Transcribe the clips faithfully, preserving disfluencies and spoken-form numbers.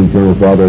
Eternal Father,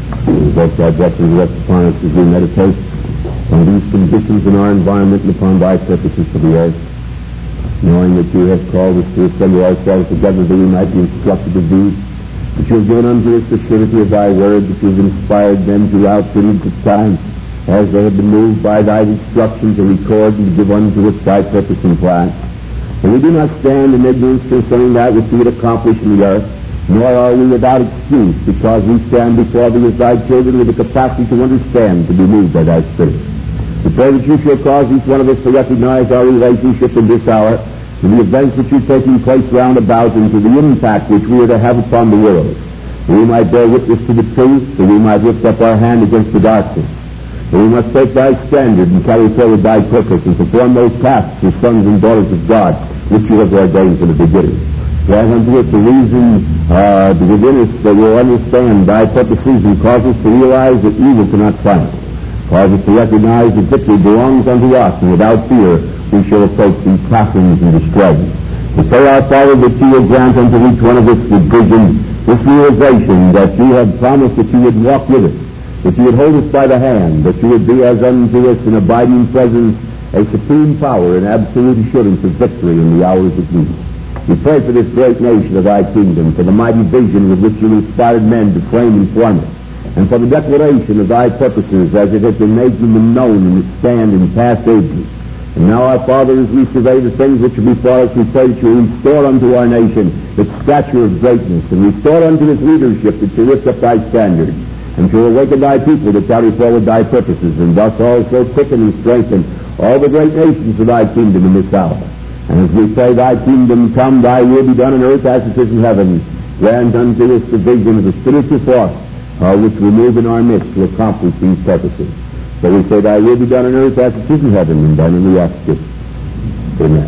let thy blessings rest upon us as we meditate on these conditions in our environment and upon thy purposes for the earth, knowing that you have called us to assemble ourselves together that we might be instructed of thee, that you have given unto us the surety of thy word, that you have inspired them throughout periods of time as they have been moved by thy instructions to record and to give unto us thy purpose and plan. And we do not stand in ignorance concerning that which you would accomplish in the earth, nor are we without excuse, because we stand before thee as thy children with the capacity to understand, to be moved by thy Spirit. We pray that you shall cause each one of us to recognize our relationship in this hour, to the events which are taking place round about, and to the impact which we are to have upon the world. That we might bear witness to the truth, that we might lift up our hand against the darkness. That we must take thy standard and carry forward thy purpose and perform those tasks as sons and daughters of God, which you have ordained from the beginning. Grant unto us the reason uh, to within us that we'll understand thy purposes and cause us to realize that evil cannot triumph. Cause us to recognize that victory belongs unto us, and without fear we shall approach these passions and destroy them. We pray, our Father, that you will grant unto each one of us the vision, this realization that you have promised that you would walk with us, that you would hold us by the hand, that you would be as unto us an abiding presence, a supreme power, and absolute assurance of victory in the hours of need. We pray for this great nation of thy kingdom, for the mighty vision with which you inspired men to frame and form it, and for the declaration of thy purposes as it has been made to them known and stand in past ages. And now, our Father, as we survey the things which are before us, we pray that you restore unto our nation its stature of greatness, and restore unto its leadership that you lift up thy standard, and to awaken thy people to carry forward thy purposes, and thus also quicken and strengthen all the great nations of thy kingdom in this hour. And as we pray, thy kingdom come, thy will be done on earth as it is in heaven. Grant unto us the vision of the spiritual force uh, which we move in our midst to accomplish these purposes. So we say, thy will be done on earth as it is in heaven, and done in the ask it. Amen.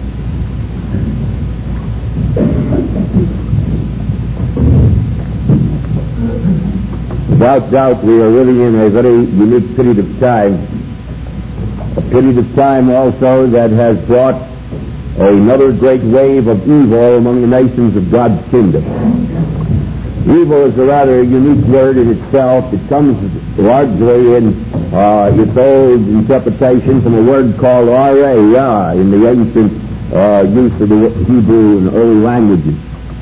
Without doubt, we are living in a very unique period of time, a period of time also that has brought another great wave of evil among the nations of God's kingdom. Evil is a rather unique word in itself. It comes largely in uh, its old interpretation from a word called ra, Yah, in the ancient uh, use of the Hebrew and early languages.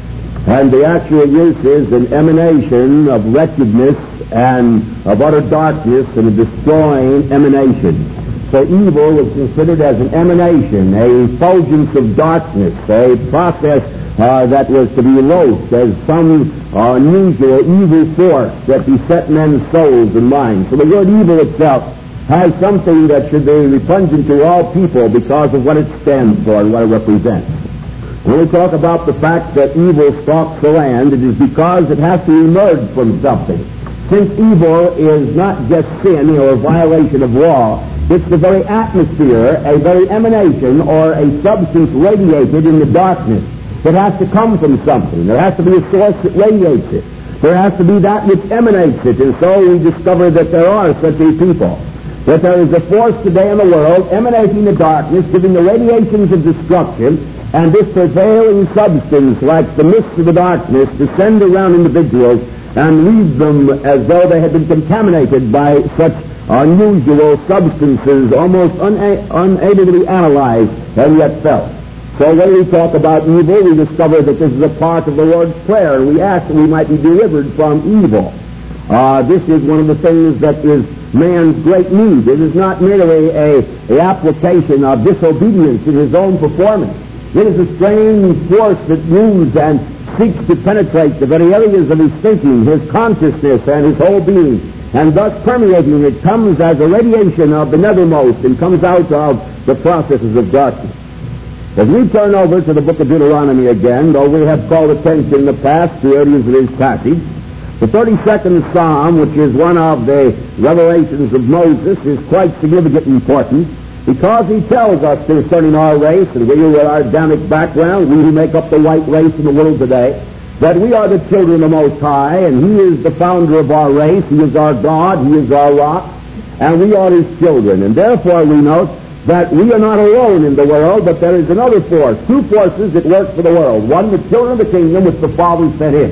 And the actual use is an emanation of wretchedness and of utter darkness and a destroying emanation. So evil was considered as an emanation, a effulgence of darkness, a process uh, that was to be loathed as some uh, unusual evil force that beset men's souls and minds. So the word evil itself has something that should be repugnant to all people because of what it stands for and what it represents. When we talk about the fact that evil stalks the land, it is because it has to emerge from something. Since evil is not just sin or a violation of law, it's the very atmosphere, a very emanation, or a substance radiated in the darkness. It has to come from something. There has to be a source that radiates it. There has to be that which emanates it. And so we discover that there are such a people. That there is a force today in the world emanating the darkness, giving the radiations of destruction, and this prevailing substance, like the mist of the darkness, descend around individuals and leave them as though they had been contaminated by such unusual substances, almost una- unable to be analyzed and yet felt. So when we talk about evil, we discover that this is a part of the Lord's Prayer, and we ask that we might be delivered from evil. Uh, this is one of the things that is man's great need. It is not merely a, a application of disobedience in his own performance. It is a strange force that moves and seeks to penetrate the very areas of his thinking, his consciousness, and his whole being. And thus permeating it comes as a radiation of the nethermost and comes out of the processes of darkness. As we turn over to the book of Deuteronomy again, though we have called attention in the past to areas of this passage, the thirty-second Psalm, which is one of the revelations of Moses, is quite significant and important because he tells us concerning our race, and we with our Adamic background, we who make up the white race in the world today, that we are the children of the Most High, and he is the founder of our race, he is our God, he is our rock, and we are his children. And therefore we note that we are not alone in the world, but there is another force, two forces that work for the world. One, the children of the kingdom, which the Father sent in.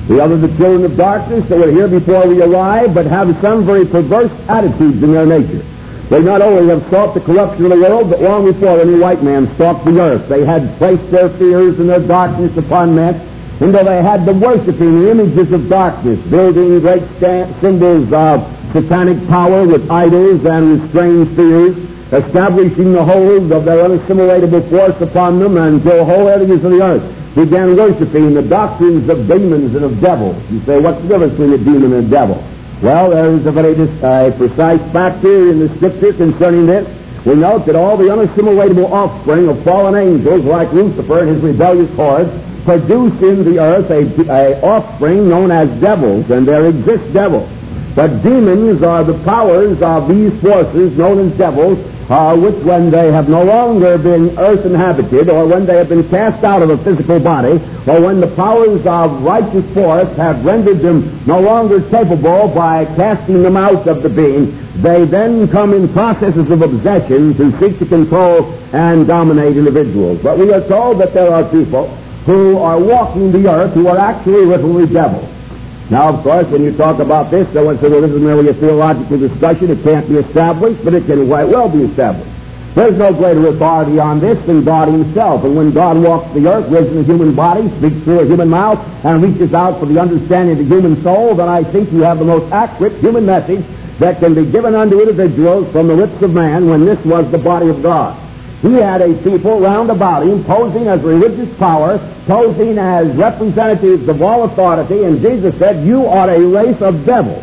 The other, the children of darkness, that were here before we arrived, but have some very perverse attitudes in their nature. They not only have sought the corruption of the world, but long before any white man stalked the earth, they had placed their fears and their darkness upon men, until they had them worshiping the images of darkness, building great symbols of satanic power with idols and with strange fears, establishing the hold of their unassimilatable force upon them, until whole areas of the earth began worshiping the doctrines of demons and of devils. You say, what's the difference between a demon and a devil? Well, there is a very uh, precise fact here in the Scripture concerning this. We note that all the unassimilatable offspring of fallen angels, like Lucifer and his rebellious hordes, produce in the earth a, a offspring known as devils, and there exist devils. But demons are the powers of these forces known as devils, uh, which when they have no longer been earth inhabited, or when they have been cast out of a physical body, or when the powers of righteous force have rendered them no longer capable by casting them out of the being, they then come in processes of obsession to seek to control and dominate individuals. But we are told that there are people who are walking the earth who are actually literally devils. Now, of course, when you talk about this, someone says, well, this is merely a theological discussion. It can't be established, but it can quite well be established. There's no greater authority on this than God himself. And when God walks the earth, lives in a human body, speaks through a human mouth, and reaches out for the understanding of the human soul, then I think you have the most accurate human message that can be given unto individuals from the lips of man when this was the body of God. He had a people round about him posing as religious power, posing as representatives of all authority, and Jesus said, you are a race of devils.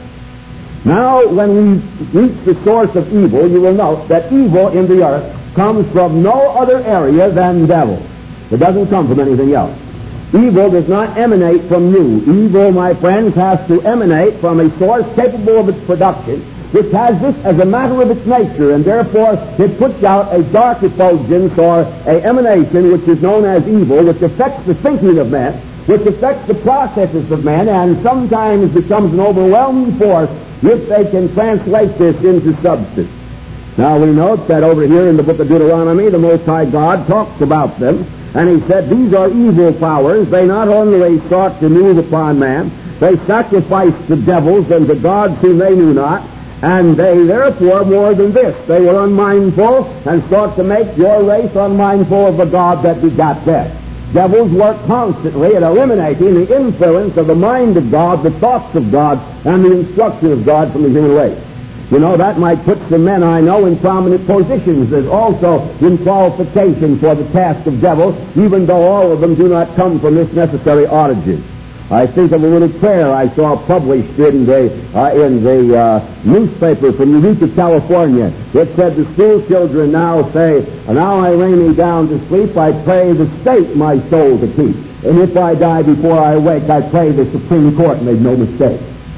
Now, when we reach the source of evil, you will note that evil in the earth comes from no other area than devils. It doesn't come from anything else. Evil does not emanate from you. Evil, my friends, has to emanate from a source capable of its production, which has this as a matter of its nature, and therefore it puts out a dark effulgence or a emanation which is known as evil, which affects the thinking of men, which affects the processes of men, and sometimes becomes an overwhelming force if they can translate this into substance. Now we note that over here in the book of Deuteronomy, the Most High God talks about them, and he said, these are evil powers. They not only sought to move upon man, they sacrificed to devils and to gods whom they knew not, and they, therefore, more than this, they were unmindful and sought to make your race unmindful of the God that begot death. Devils work constantly at eliminating the influence of the mind of God, the thoughts of God, and the instruction of God from the human race. You know, that might put some men I know in prominent positions. There's also in qualification for the task of devils, even though all of them do not come from this necessary origin. I think of a little prayer I saw published in the uh, in the uh, newspaper from Eureka, California. It said, the school children now say, now I lay me down to sleep, I pray the state my soul to keep. And if I die before I wake, I pray the Supreme Court made no mistake.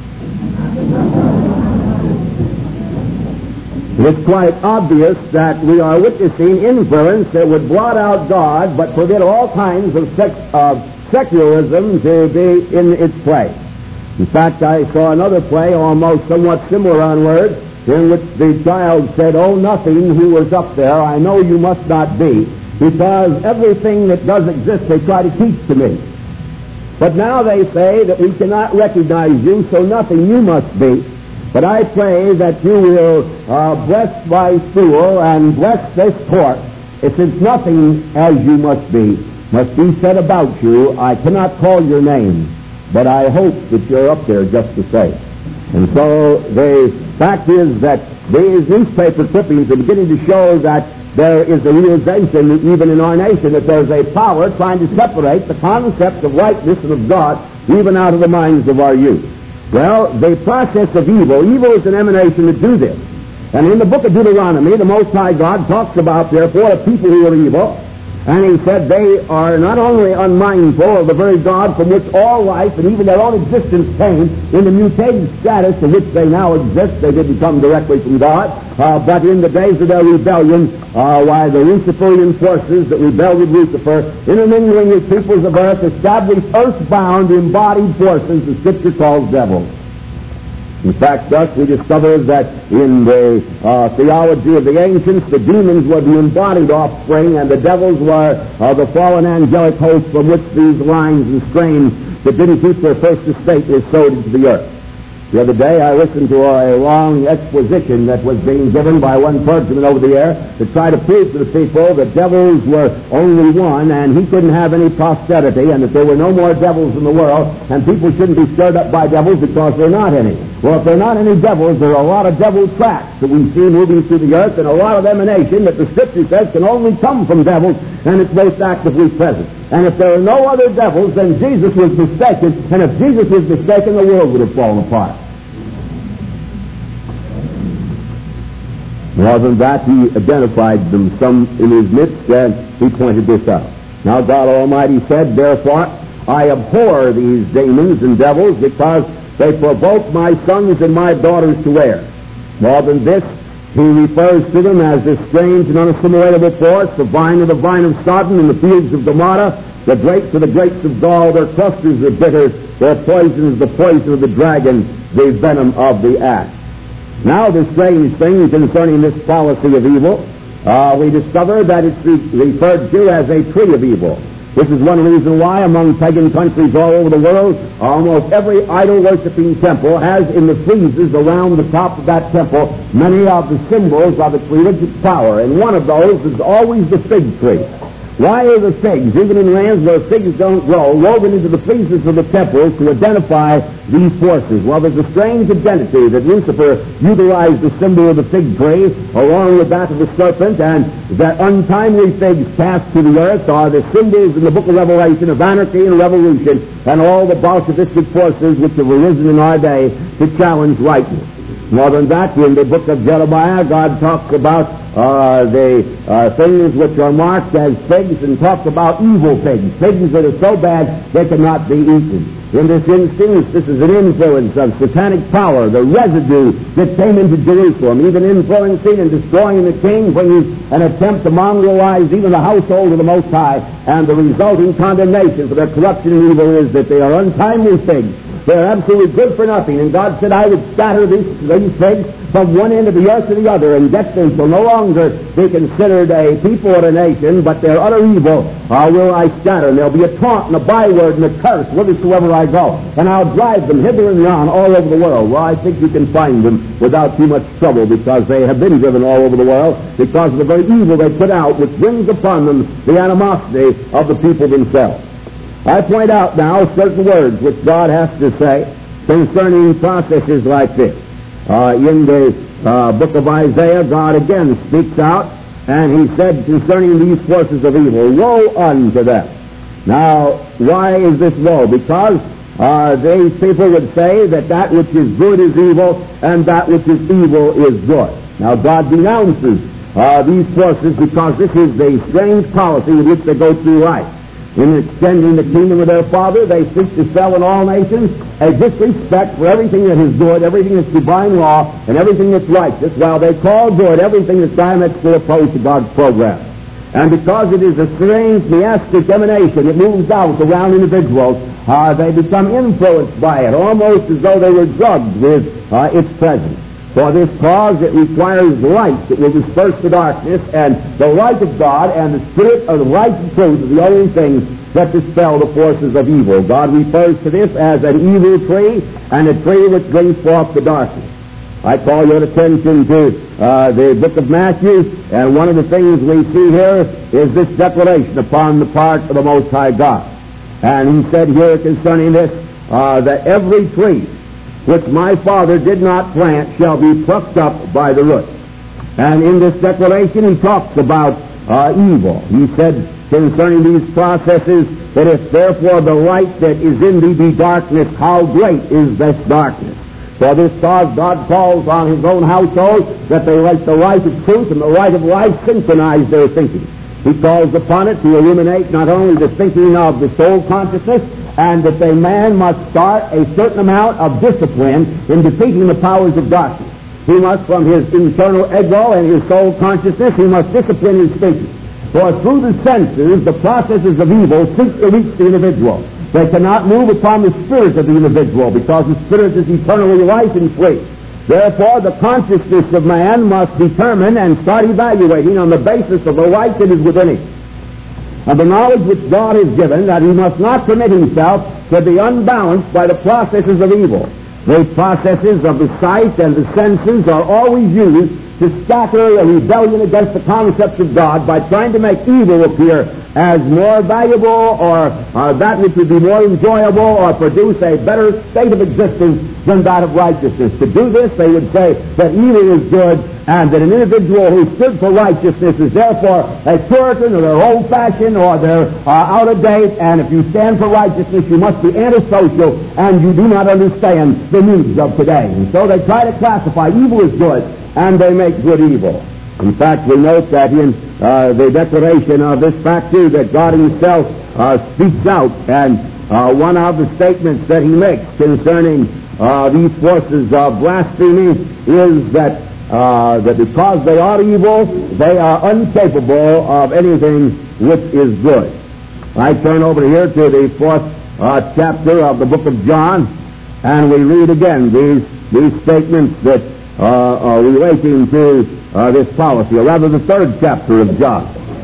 It's quite obvious that we are witnessing influence that would blot out God, but forbid all kinds of sex of secularism to be in its place. In fact, I saw another play, almost somewhat similar on words, in which the child said, oh, nothing, who was up there, I know you must not be, because everything that does exist they try to teach to me. But now they say that we cannot recognize you, so nothing you must be. But I pray that you will uh, bless my school and bless this court, since nothing as you must be must be said about you. I cannot call your name, but I hope that you're up there just the same. And so the fact is that these newspaper clippings are beginning to show that there is a realization, even in our nation, that there's a power trying to separate the concepts of rightness and of God even out of the minds of our youth. Well, the process of evil, evil is an emanation to do this. And in the book of Deuteronomy, the Most High God talks about, therefore, a people who are evil. And he said they are not only unmindful of the very God from which all life and even their own existence came, in the mutated status in which they now exist, they didn't come directly from God, uh, but in the days of their rebellion, uh, why the Luciferian forces that rebelled with Lucifer, intermingling with peoples of earth, established earthbound embodied forces the Scripture calls devils. In fact, thus we discover that in the uh, theology of the ancients, the demons were the embodied offspring, and the devils were uh, the fallen angelic host from which these lines and strains that didn't keep their first estate is sowed into the earth. The other day I listened to a long exposition that was being given by one clergyman over the air to try to prove to the people that devils were only one and he couldn't have any posterity and that there were no more devils in the world and people shouldn't be stirred up by devils because there are not any. Well, if there are not any devils, there are a lot of devil tracks that we see moving through the earth and a lot of emanation that the Scripture says can only come from devils, and it's most actively present. And if there are no other devils, then Jesus was mistaken, and if Jesus was mistaken, the world would have fallen apart. More than that, he identified them some in his midst, and he pointed this out. Now God Almighty said, therefore, I abhor these demons and devils because they provoke my sons and my daughters to err. More than this, he refers to them as this strange and unassimilatable force, the vine of the vine of Sodom and the fields of Gomorrah, the grapes of the grapes of gall, their clusters are bitter, their poison is the poison of the dragon, the venom of the axe. Now the strange thing concerning this policy of evil, uh, we discover that it's re- referred to as a tree of evil. This is one reason why among pagan countries all over the world, almost every idol-worshipping temple has in the friezes around the top of that temple many of the symbols of its religious power, and one of those is always the fig tree. Why are the figs, even in lands where figs don't grow, woven into the friezes of the temples to identify these forces? Well, there's a strange identity that Lucifer utilized the symbol of the fig tree along with that of the serpent, and that untimely figs cast to the earth are the symbols in the book of Revelation of anarchy and revolution and all the Bolshevistic forces which have arisen in our day to challenge rightness. More than that, in the book of Jeremiah, God talks about uh, the uh, things which are marked as figs and talks about evil figs, figs that are so bad they cannot be eaten. In this instance, this is an influence of satanic power, the residue that came into Jerusalem, even influencing and destroying the king, bringing an attempt to mongrelize even the household of the Most High, and the resulting condemnation for their corruption and evil is that they are untimely figs. They're absolutely good for nothing. And God said, I would scatter these, these figs from one end of the earth to the other and get them so no longer be considered a people or a nation, but their utter evil uh, will I scatter. And there'll be a taunt and a byword and a curse whithersoever I go. And I'll drive them hither and yon all over the world. Well, I think you can find them without too much trouble because they have been driven all over the world because of the very evil they put out, which brings upon them the animosity of the people themselves. I point out now certain words which God has to say concerning processes like this. Uh, in the uh, book of Isaiah, God again speaks out, and he said concerning these forces of evil, woe unto them. Now, why is this woe? Because uh, these people would say that that which is good is evil, and that which is evil is good. Now, God denounces uh, these forces because this is the strange policy with which they go through life. In extending the kingdom of their Father, they seek to sell in all nations a disrespect for everything that is good, everything that's divine law, and everything that's righteous, while they call good everything that's diametrically opposed to God's program. And because it is a strange miastic emanation, it moves out around individuals, uh, they become influenced by it, almost as though they were drugged with uh, its presence. For this cause, it requires light that will disperse the darkness, and the light of God and the Spirit of the light and truth are the only things that dispel the forces of evil. God refers to this as an evil tree and a tree which brings forth the darkness. I call your attention to uh, the book of Matthew, and one of the things we see here is this declaration upon the part of the Most High God. And he said here concerning this, uh, that every tree which my Father did not plant shall be plucked up by the roots. And in this declaration he talks about uh, evil. He said concerning these processes that if therefore the light that is in thee be darkness, how great is this darkness? For this cause God calls on his own household that they let the light of truth and the light of life synchronize their thinking. He calls upon it to illuminate not only the thinking of the soul consciousness, and that a man must start a certain amount of discipline in defeating the powers of darkness. He must, from his internal ego and his soul consciousness, he must discipline his thinking. For through the senses, the processes of evil seek to reach the individual. They cannot move upon the spirit of the individual because the spirit is eternally life and free. Therefore, the consciousness of man must determine and start evaluating on the basis of the light that is within him. of the knowledge which God has given, that he must not permit himself to be unbalanced by the processes of evil. The processes of the sight and the senses are always used to scatter a rebellion against the concepts of God by trying to make evil appear as more valuable or uh, that which would be more enjoyable or produce a better state of existence than that of righteousness. To do this, they would say that evil is good and that an individual who stood for righteousness is therefore a Puritan or they're old-fashioned or they're uh, out of date, and if you stand for righteousness, you must be antisocial and you do not understand the needs of today. And so they try to classify evil as good, and they make good evil. In fact, we note that in uh, the declaration of this fact, too, that God himself uh, speaks out, and uh, one of the statements that he makes concerning uh, these forces of blasphemy is that, uh, that because they are evil, they are incapable of anything which is good. I turn over here to the fourth uh, chapter of the book of John, and we read again these, these statements that Uh, uh, relating to uh, this policy, or rather the third chapter of John.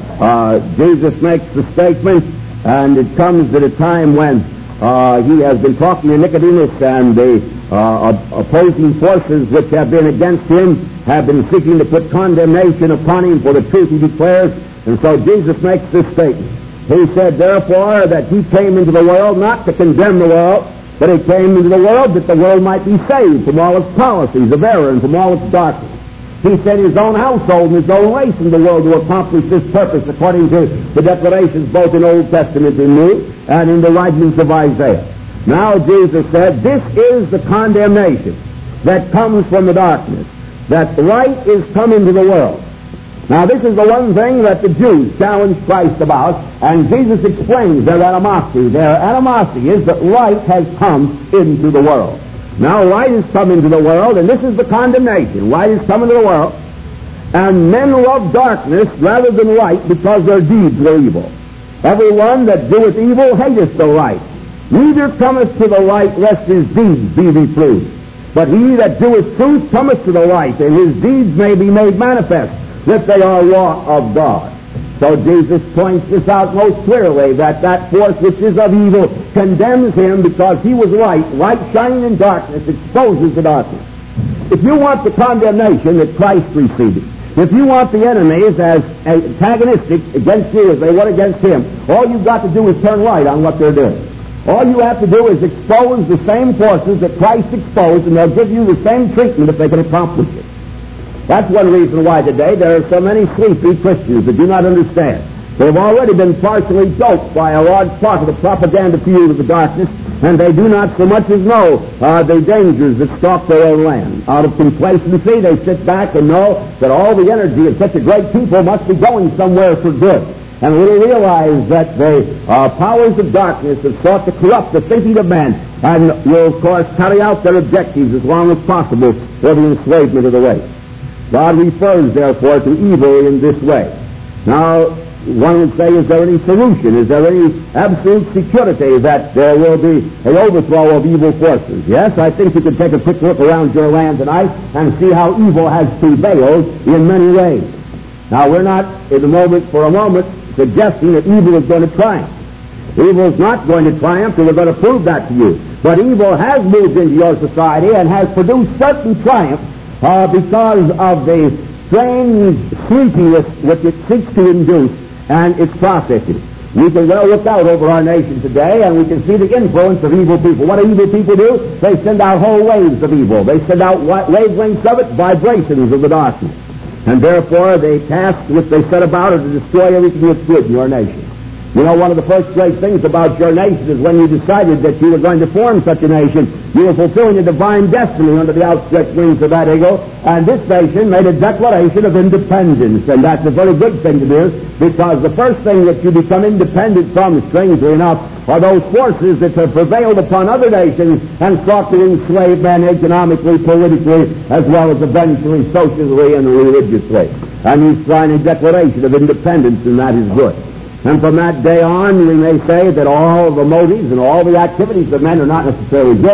Uh, Jesus makes the statement, and it comes at a time when uh, he has been talking to Nicodemus, and the uh, opposing forces which have been against him have been seeking to put condemnation upon him for the truth he declares. And so Jesus makes this statement. He said, therefore, that he came into the world not to condemn the world, but he came into the world that the world might be saved from all its policies of error and from all its darkness. He sent his own household and his own race in the world to accomplish this purpose according to the declarations both in Old Testament and New and in the writings of Isaiah. Now Jesus said, this is the condemnation that comes from the darkness, that light is come into the world. Now, this is the one thing that the Jews challenged Christ about, and Jesus explains their animosity. Their animosity is that light has come into the world. Now, light has come into the world, and this is the condemnation. Light has come into the world, and men love darkness rather than light because their deeds were evil. Everyone that doeth evil hateth the light, neither cometh to the light lest his deeds be reproved. But he that doeth truth cometh to the light, and his deeds may be made manifest, that they are wrought of God. So Jesus points this out most clearly, that that force which is of evil condemns him because he was light. Light shining in darkness exposes the darkness. If you want the condemnation that Christ received, if you want the enemies as antagonistic against you as they were against him, all you've got to do is turn light on what they're doing. All you have to do is expose the same forces that Christ exposed, and they'll give you the same treatment if they can accomplish it. That's one reason why today there are so many sleepy Christians that do not understand. They've already been partially doped by a large part of the propaganda field of the darkness, and they do not so much as know uh, the dangers that stalk their own land. Out of complacency, they sit back and know that all the energy of such a great people must be going somewhere for good. And little realize that the uh, powers of darkness have sought to corrupt the thinking of men and will, of course, carry out their objectives as long as possible for the enslavement of the race. God refers, therefore, to evil in this way. Now, one would say, is there any solution? Is there any absolute security that there will be an overthrow of evil forces? Yes, I think you could take a quick look around your land tonight and see how evil has prevailed in many ways. Now, we're not, in the moment, for a moment, suggesting that evil is going to triumph. Evil is not going to triumph, and we're going to prove that to you. But evil has moved into your society and has produced certain triumph Uh, because of the strange sleepiness which it seeks to induce and its processes. We can well look out over our nation today, and we can see the influence of evil people. What do evil people do? They send out whole waves of evil. They send out wavelengths of it, vibrations of the darkness. And therefore, the task which they set about is to destroy everything that's good in your nation. You know, one of the first great things about your nation is when you decided that you were going to form such a nation, you were fulfilling a divine destiny under the outstretched wings of that eagle, and this nation made a declaration of independence, and that's a very good thing to do, because the first thing that you become independent from, strangely enough, are those forces that have prevailed upon other nations and sought to enslave men economically, politically, as well as eventually socially and religiously. And you sign a declaration of independence, and that is good. And from that day on, we may say that all the motives and all the activities of men are not necessarily good.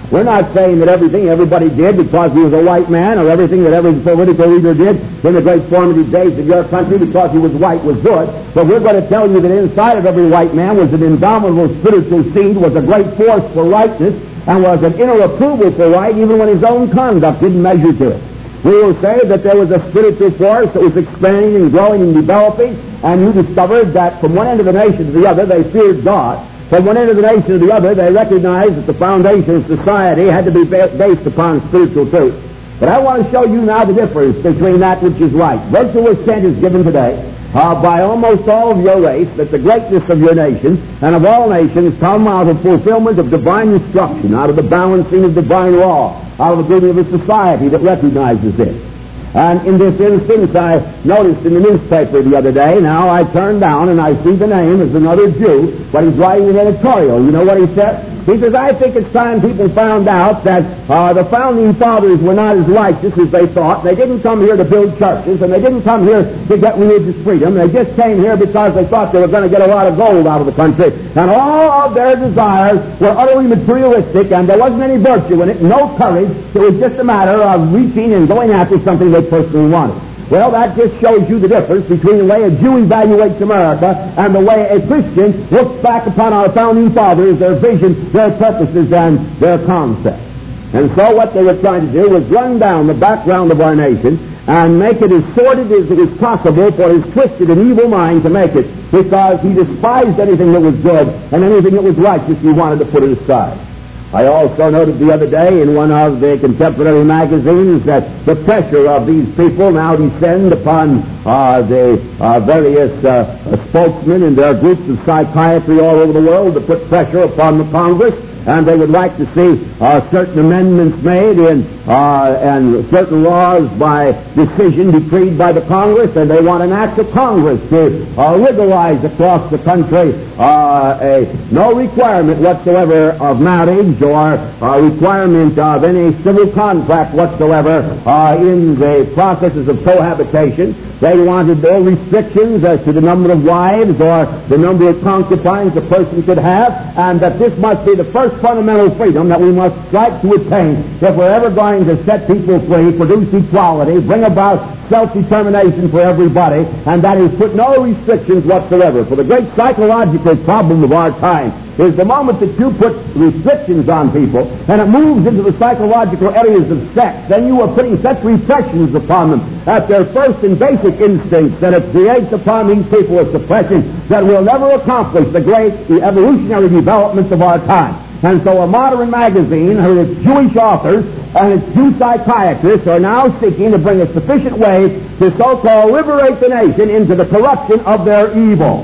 We're not saying that everything everybody did because he was a white man, or everything that every political leader did in the great formative days of your country because he was white was good. But we're going to tell you that inside of every white man was an indomitable spiritual seed, was a great force for rightness, and was an inner approval for right even when his own conduct didn't measure to it. We will say that there was a spiritual force that was expanding and growing and developing, and you discovered that from one end of the nation to the other they feared God. From one end of the nation to the other, they recognized that the foundation of society had to be based upon spiritual truth. But I want to show you now the difference between that which is right. Virtual assent is given today uh, by almost all of your race that the greatness of your nation and of all nations come out of fulfillment of divine instruction, out of the balancing of divine law, out of the beauty of a society that recognizes it. And in this instance, I noticed in the newspaper the other day, now I turn down and I see the name as another Jew, but he's writing an editorial. You know what he said? He says, I think it's time people found out that uh, the founding fathers were not as righteous as they thought. They didn't come here to build churches, and they didn't come here to get religious freedom. They just came here because they thought they were going to get a lot of gold out of the country. And all of their desires were utterly materialistic, and there wasn't any virtue in it, no courage. It was just a matter of reaching and going after something they personally wanted. Well, that just shows you the difference between the way a Jew evaluates America and the way a Christian looks back upon our founding fathers, their vision, their purposes, and their concepts. And so what they were trying to do was run down the background of our nation and make it as sordid as it was possible for his twisted and evil mind to make it, because he despised anything that was good and anything that was righteous. He wanted to put it aside. I also noted the other day in one of the contemporary magazines that the pressure of these people now descend upon uh, the uh, various uh, spokesmen and their groups of psychiatry all over the world to put pressure upon the Congress, and they would like to see uh, certain amendments made in uh, and certain laws by decision decreed by the Congress, and they want an act of Congress to uh, legalize across the country uh, a no requirement whatsoever of marriage or uh, requirement of any civil contract whatsoever uh, in the processes of cohabitation. They wanted no restrictions as to the number of wives or the number of concubines a person could have, and that this must be the first fundamental freedom that we must strive to attain if we're ever going to set people free, produce equality, bring about self-determination for everybody, and that is put no restrictions whatsoever. For the great psychological problem of our time is the moment that you put restrictions on people and it moves into the psychological areas of sex, then you are putting such repressions upon them at their first and basic instincts that it creates upon these people a suppression that will never accomplish the great evolutionary developments of our time. And so a modern magazine, and its Jewish authors and its Jew psychiatrists are now seeking to bring a sufficient way to so-called liberate the nation into the corruption of their evil.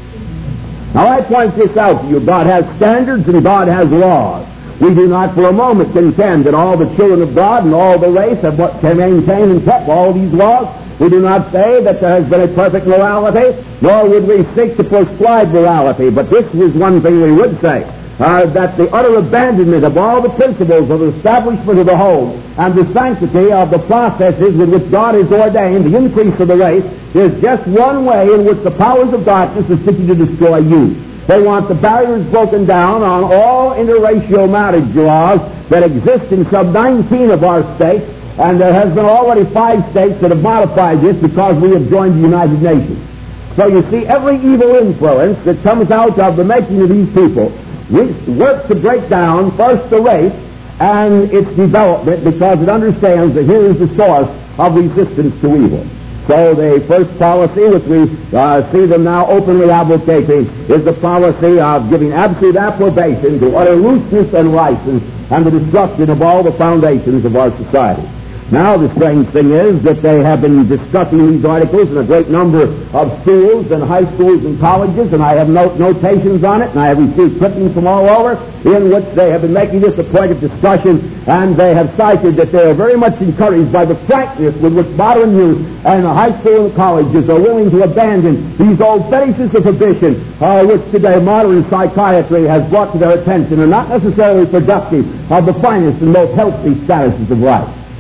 Now I point this out to you. God has standards and God has laws. We do not for a moment contend that all the children of God and all the race have what can maintain and kept all these laws. We do not say that there has been a perfect morality, nor would we seek to prescribe morality. But this is one thing we would say. Uh, that the utter abandonment of all the principles of the establishment of the home and the sanctity of the processes with which God has ordained the increase of the race is just one way in which the powers of darkness are seeking to destroy you. They want the barriers broken down on all interracial marriage laws that exist in sub nineteen of our states, and there has been already five states that have modified this because we have joined the United Nations. So you see, every evil influence that comes out of the making of these people we work to break down first the race and its development, because it understands that here is the source of resistance to evil. So the first policy, which we uh, see them now openly advocating, is the policy of giving absolute approbation to utter looseness and license and the destruction of all the foundations of our society. Now, the strange thing is that they have been discussing these articles in a great number of schools and high schools and colleges, and I have note notations on it, and I have received clippings from all over in which they have been making this a point of discussion, and they have cited that they are very much encouraged by the frankness with which modern youth and the high school and colleges are willing to abandon these old fetishes of ambition, uh, which today modern psychiatry has brought to their attention, are not necessarily productive of the finest and most healthy statuses of life.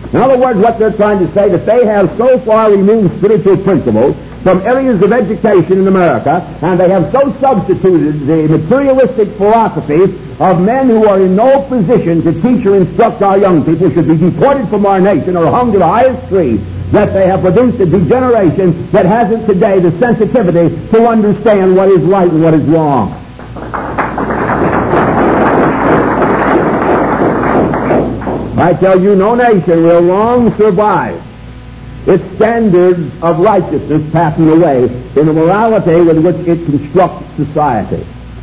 In other words, what they're trying to say, that they have so far removed spiritual principles from areas of education in America, and they have so substituted the materialistic philosophies of men who are in no position to teach or instruct our young people should be deported from our nation or hung to the highest tree, that they have produced a degeneration that hasn't today the sensitivity to understand what is right and what is wrong. I tell you, no nation will long survive its standards of righteousness passing away in the morality with which it constructs society.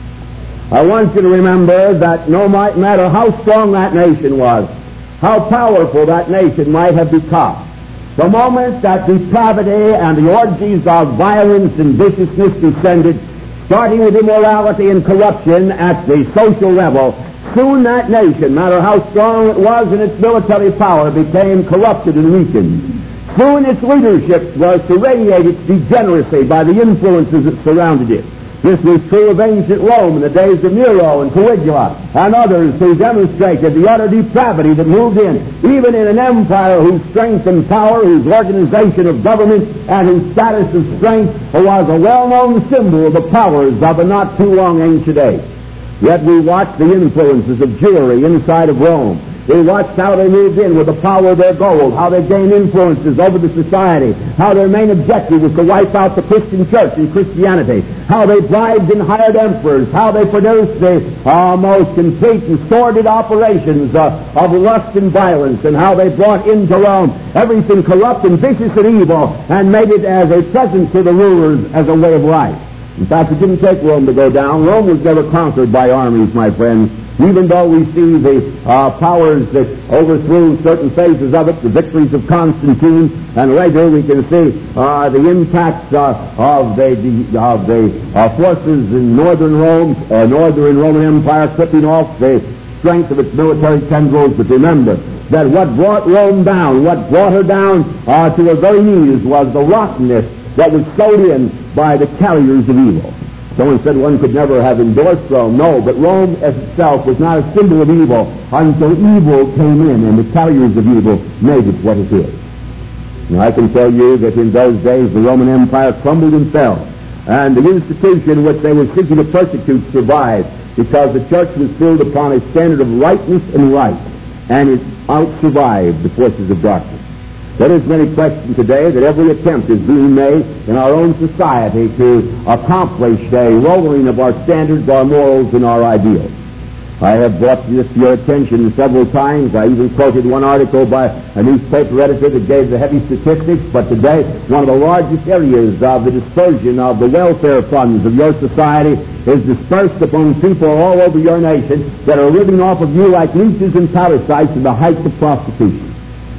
I want you to remember that no matter how strong that nation was, how powerful that nation might have become, the moment that depravity and the orgies of violence and viciousness descended, starting with immorality and corruption at the social level, soon that nation, no matter how strong it was in its military power, became corrupted and weakened. Soon its leadership was to radiate its degeneracy by the influences that surrounded it. This was true of ancient Rome in the days of Nero and Caligula and others who demonstrated the utter depravity that moved in, even in an empire whose strength and power, whose organization of government and whose status of strength was a well-known symbol of the powers of a not too long ancient age. Yet we watch the influences of Jewry inside of Rome. We watched how they moved in with the power of their gold, how they gained influences over the society, how their main objective was to wipe out the Christian church and Christianity, how they bribed and hired emperors, how they produced the uh, most complete and sordid operations uh, of lust and violence, and how they brought into Rome everything corrupt and vicious and evil and made it as a present to the rulers as a way of life. In fact, it didn't take Rome to go down. Rome was never conquered by armies, my friends. Even though we see the uh, powers that overthrew certain phases of it, the victories of Constantine, and later we can see uh, the impacts uh, of the, the, of the uh, forces in northern Rome, uh, northern Roman Empire, clipping off the strength of its military tendrils. But remember that what brought Rome down, what brought her down uh, to her very knees, was the rottenness that was sowed in by the carriers of evil. Someone said one could never have endorsed Rome. No, but Rome as itself was not a symbol of evil until evil came in and the carriers of evil made it what it is. Now, I can tell you that in those days the Roman Empire crumbled and fell, and the institution which they were seeking to persecute survived, because the church was built upon a standard of rightness and right, and it out-survived the forces of darkness. There isn't any question today that every attempt is being made in our own society to accomplish a lowering of our standards, our morals, and our ideals. I have brought this to your attention several times. I even quoted one article by a newspaper editor that gave the heavy statistics, but today one of the largest areas of the dispersion of the welfare funds of your society is dispersed among people all over your nation that are living off of you like leeches and parasites in the heights of prostitution.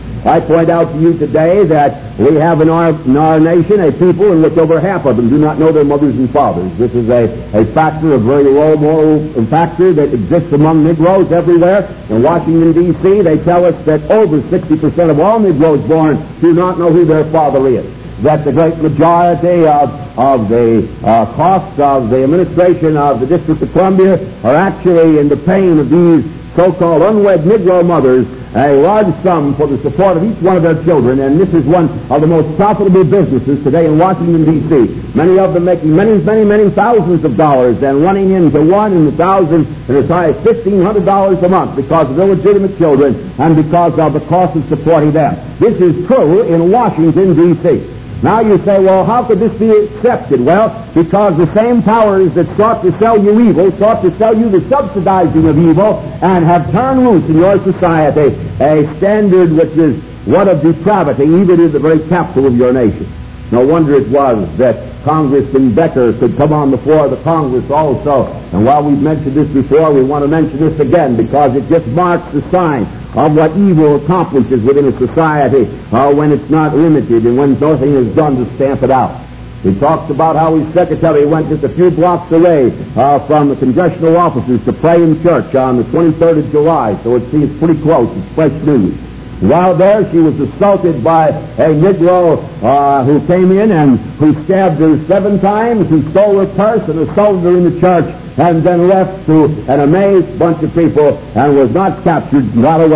I point out to you today that we have in our, in our nation a people in which over half of them do not know their mothers and fathers. This is a, a factor, a very low moral factor that exists among Negroes everywhere. In Washington, D C, they tell us that over sixty percent of all Negroes born do not know who their father is. That the great majority of, of the uh, costs of the administration of the District of Columbia are actually in the paying of these so-called unwed Negro mothers a large sum for the support of each one of their children, and this is one of the most profitable businesses today in Washington, D C Many of them making many, many, many thousands of dollars and running into one in a thousand and as high as fifteen hundred dollars a month because of illegitimate children and because of the cost of supporting them. This is true in Washington, D C Now you say, well, how could this be accepted? Well, because the same powers that sought to sell you evil sought to sell you the subsidizing of evil and have turned loose in your society a standard which is one of depravity, even in the very capital of your nation. No wonder it was that Congressman Becker could come on the floor of the Congress also. And while we've mentioned this before, we want to mention this again because it just marks the sign of what evil accomplishes within a society uh, when it's not limited and when nothing is done to stamp it out. He talks about how his secretary went just a few blocks away uh, from the congressional offices to pray in church on the twenty-third of July, so it's, it's pretty close. It's fresh news. While there, she was assaulted by a Negro uh, who came in and who stabbed her seven times, who stole her purse and assaulted her in the church, and then left to an amazed bunch of people and was not captured, got away.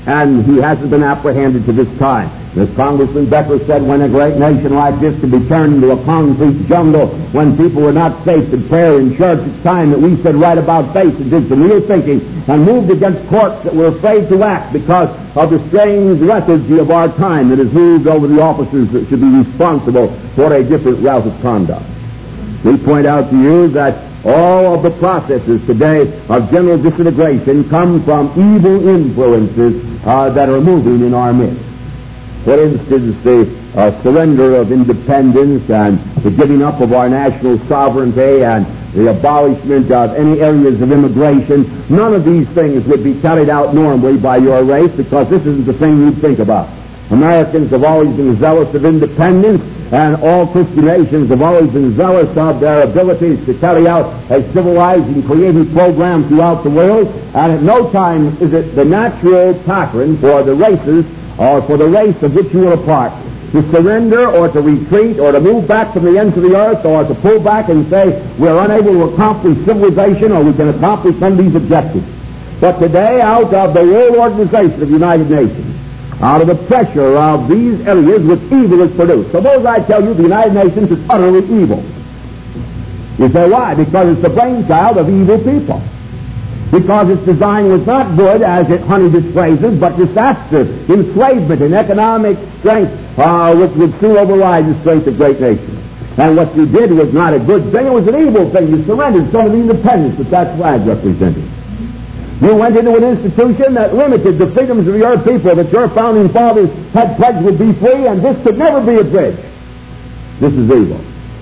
and he hasn't been apprehended to this time. As Congressman Becker said, when a great nation like this can be turned into a concrete jungle, when people were not safe in prayer in church, it's time that we said right about face and did some real thinking and moved against courts that were afraid to act because of the strange lethargy of our time that has moved over the officers that should be responsible for a different route of conduct. We point out to you that all of the processes today of general disintegration come from evil influences uh, that are moving in our midst. For instance, the uh, surrender of independence and the giving up of our national sovereignty and the abolishment of any areas of immigration, none of these things would be carried out normally by your race because this isn't the thing you'd think about. Americans have always been zealous of independence, and all Christian nations have always been zealous of their abilities to carry out a civilized and creative program throughout the world, and at no time is it the natural pattern for the races or for the race of which you are a part to surrender or to retreat or to move back from the ends of the earth or to pull back and say we're unable to accomplish civilization or we can accomplish some of these objectives. But today, out of the World Organization of the United Nations, out of the pressure of these areas which evil is produced. Suppose I tell you the United Nations is utterly evil. You say, why? Because it's the brainchild of evil people. Because its design was not good, as it honeyed its phrases, but disaster, enslavement, and economic strength, uh, which would soon override the strength of great nations. And what you did was not a good thing, it was an evil thing. You surrendered some of the independence that that flag represented. You went into an institution that limited the freedoms of your people that your founding fathers had pledged would be free, and this could never be abridged. This is evil.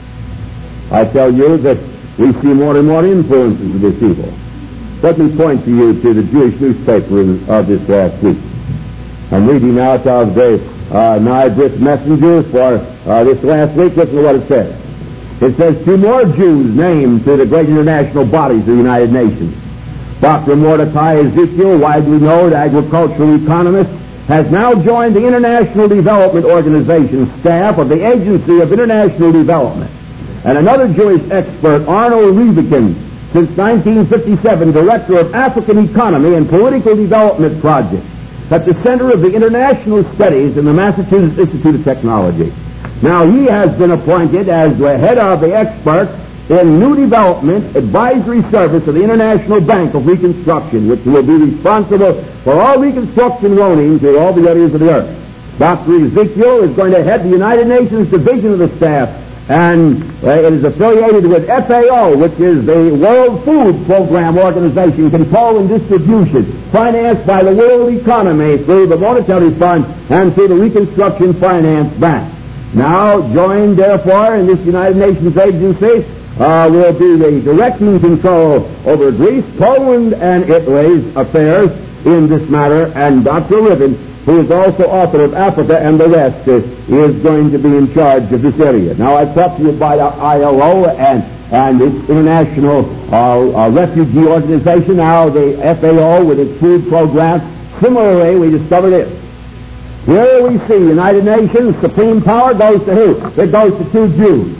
I tell you that we see more and more influences of this evil. Let me point to you to the Jewish newspaper of this last week. I'm reading out of the uh, Naibris Messenger for uh, this last week. Listen to what it says. It says, two more Jews named to the great international bodies of the United Nations. Doctor Mordecai Ezekiel, widely known agricultural economist, has now joined the International Development Organization staff of the Agency of International Development. And another Jewish expert, Arnold Riebekin, since nineteen fifty-seven, Director of African Economy and Political Development Project at the Center of the International Studies in the Massachusetts Institute of Technology. Now, he has been appointed as the head of the experts in New Development Advisory Service of the International Bank of Reconstruction, which will be responsible for all reconstruction loaning to all the areas of the earth. Doctor Ezekiel is going to head the United Nations Division of the staff, and uh, it is affiliated with F A O, which is the World Food Program Organization, control and distribution, financed by the world economy through the Monetary Fund and through the Reconstruction Finance Bank. Now, joined, therefore, in this United Nations agency, uh, will be the directing control over Greece, Poland, and Italy's affairs in this matter, and Doctor Ribbon, who is also author of Africa and the Rest, uh, is going to be in charge of this area. Now, I've talked to you about I L O and, and its International uh, uh, Refugee Organization, now the F A O with its food program. Similarly, we discover this. Here we see United Nations, supreme power goes to who? It goes to two Jews.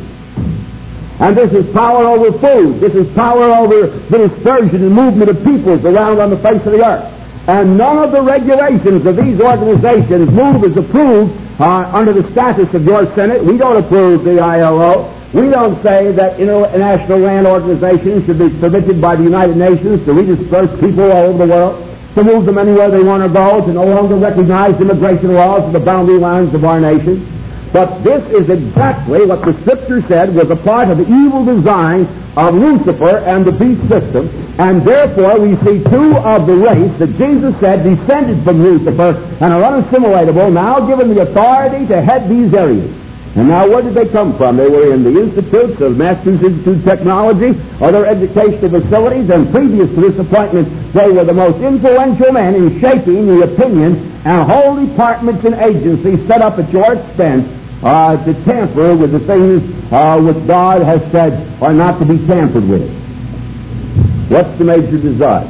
And this is power over food. This is power over the dispersion and movement of peoples around on the face of the earth. And none of the regulations of these organizations move as approved uh, under the status of your Senate. We don't approve the I L O. We don't say that international land organizations should be permitted by the United Nations to redisperse people all over the world, to move them anywhere they want to go, to no longer recognize immigration laws of the boundary lines of our nation. But this is exactly what the Scripture said was a part of the evil design of Lucifer and the beast system, and therefore we see two of the race that Jesus said descended from Lucifer and are unassimilatable, now given the authority to head these areas. And now where did they come from? They were in the institutes of Massachusetts Institute of Technology, other educational facilities, and previous to this appointment, they were the most influential men in shaping the opinion and whole departments and agencies set up at your expense Uh, to tamper with the things uh, which God has said are not to be tampered with. What's the major design?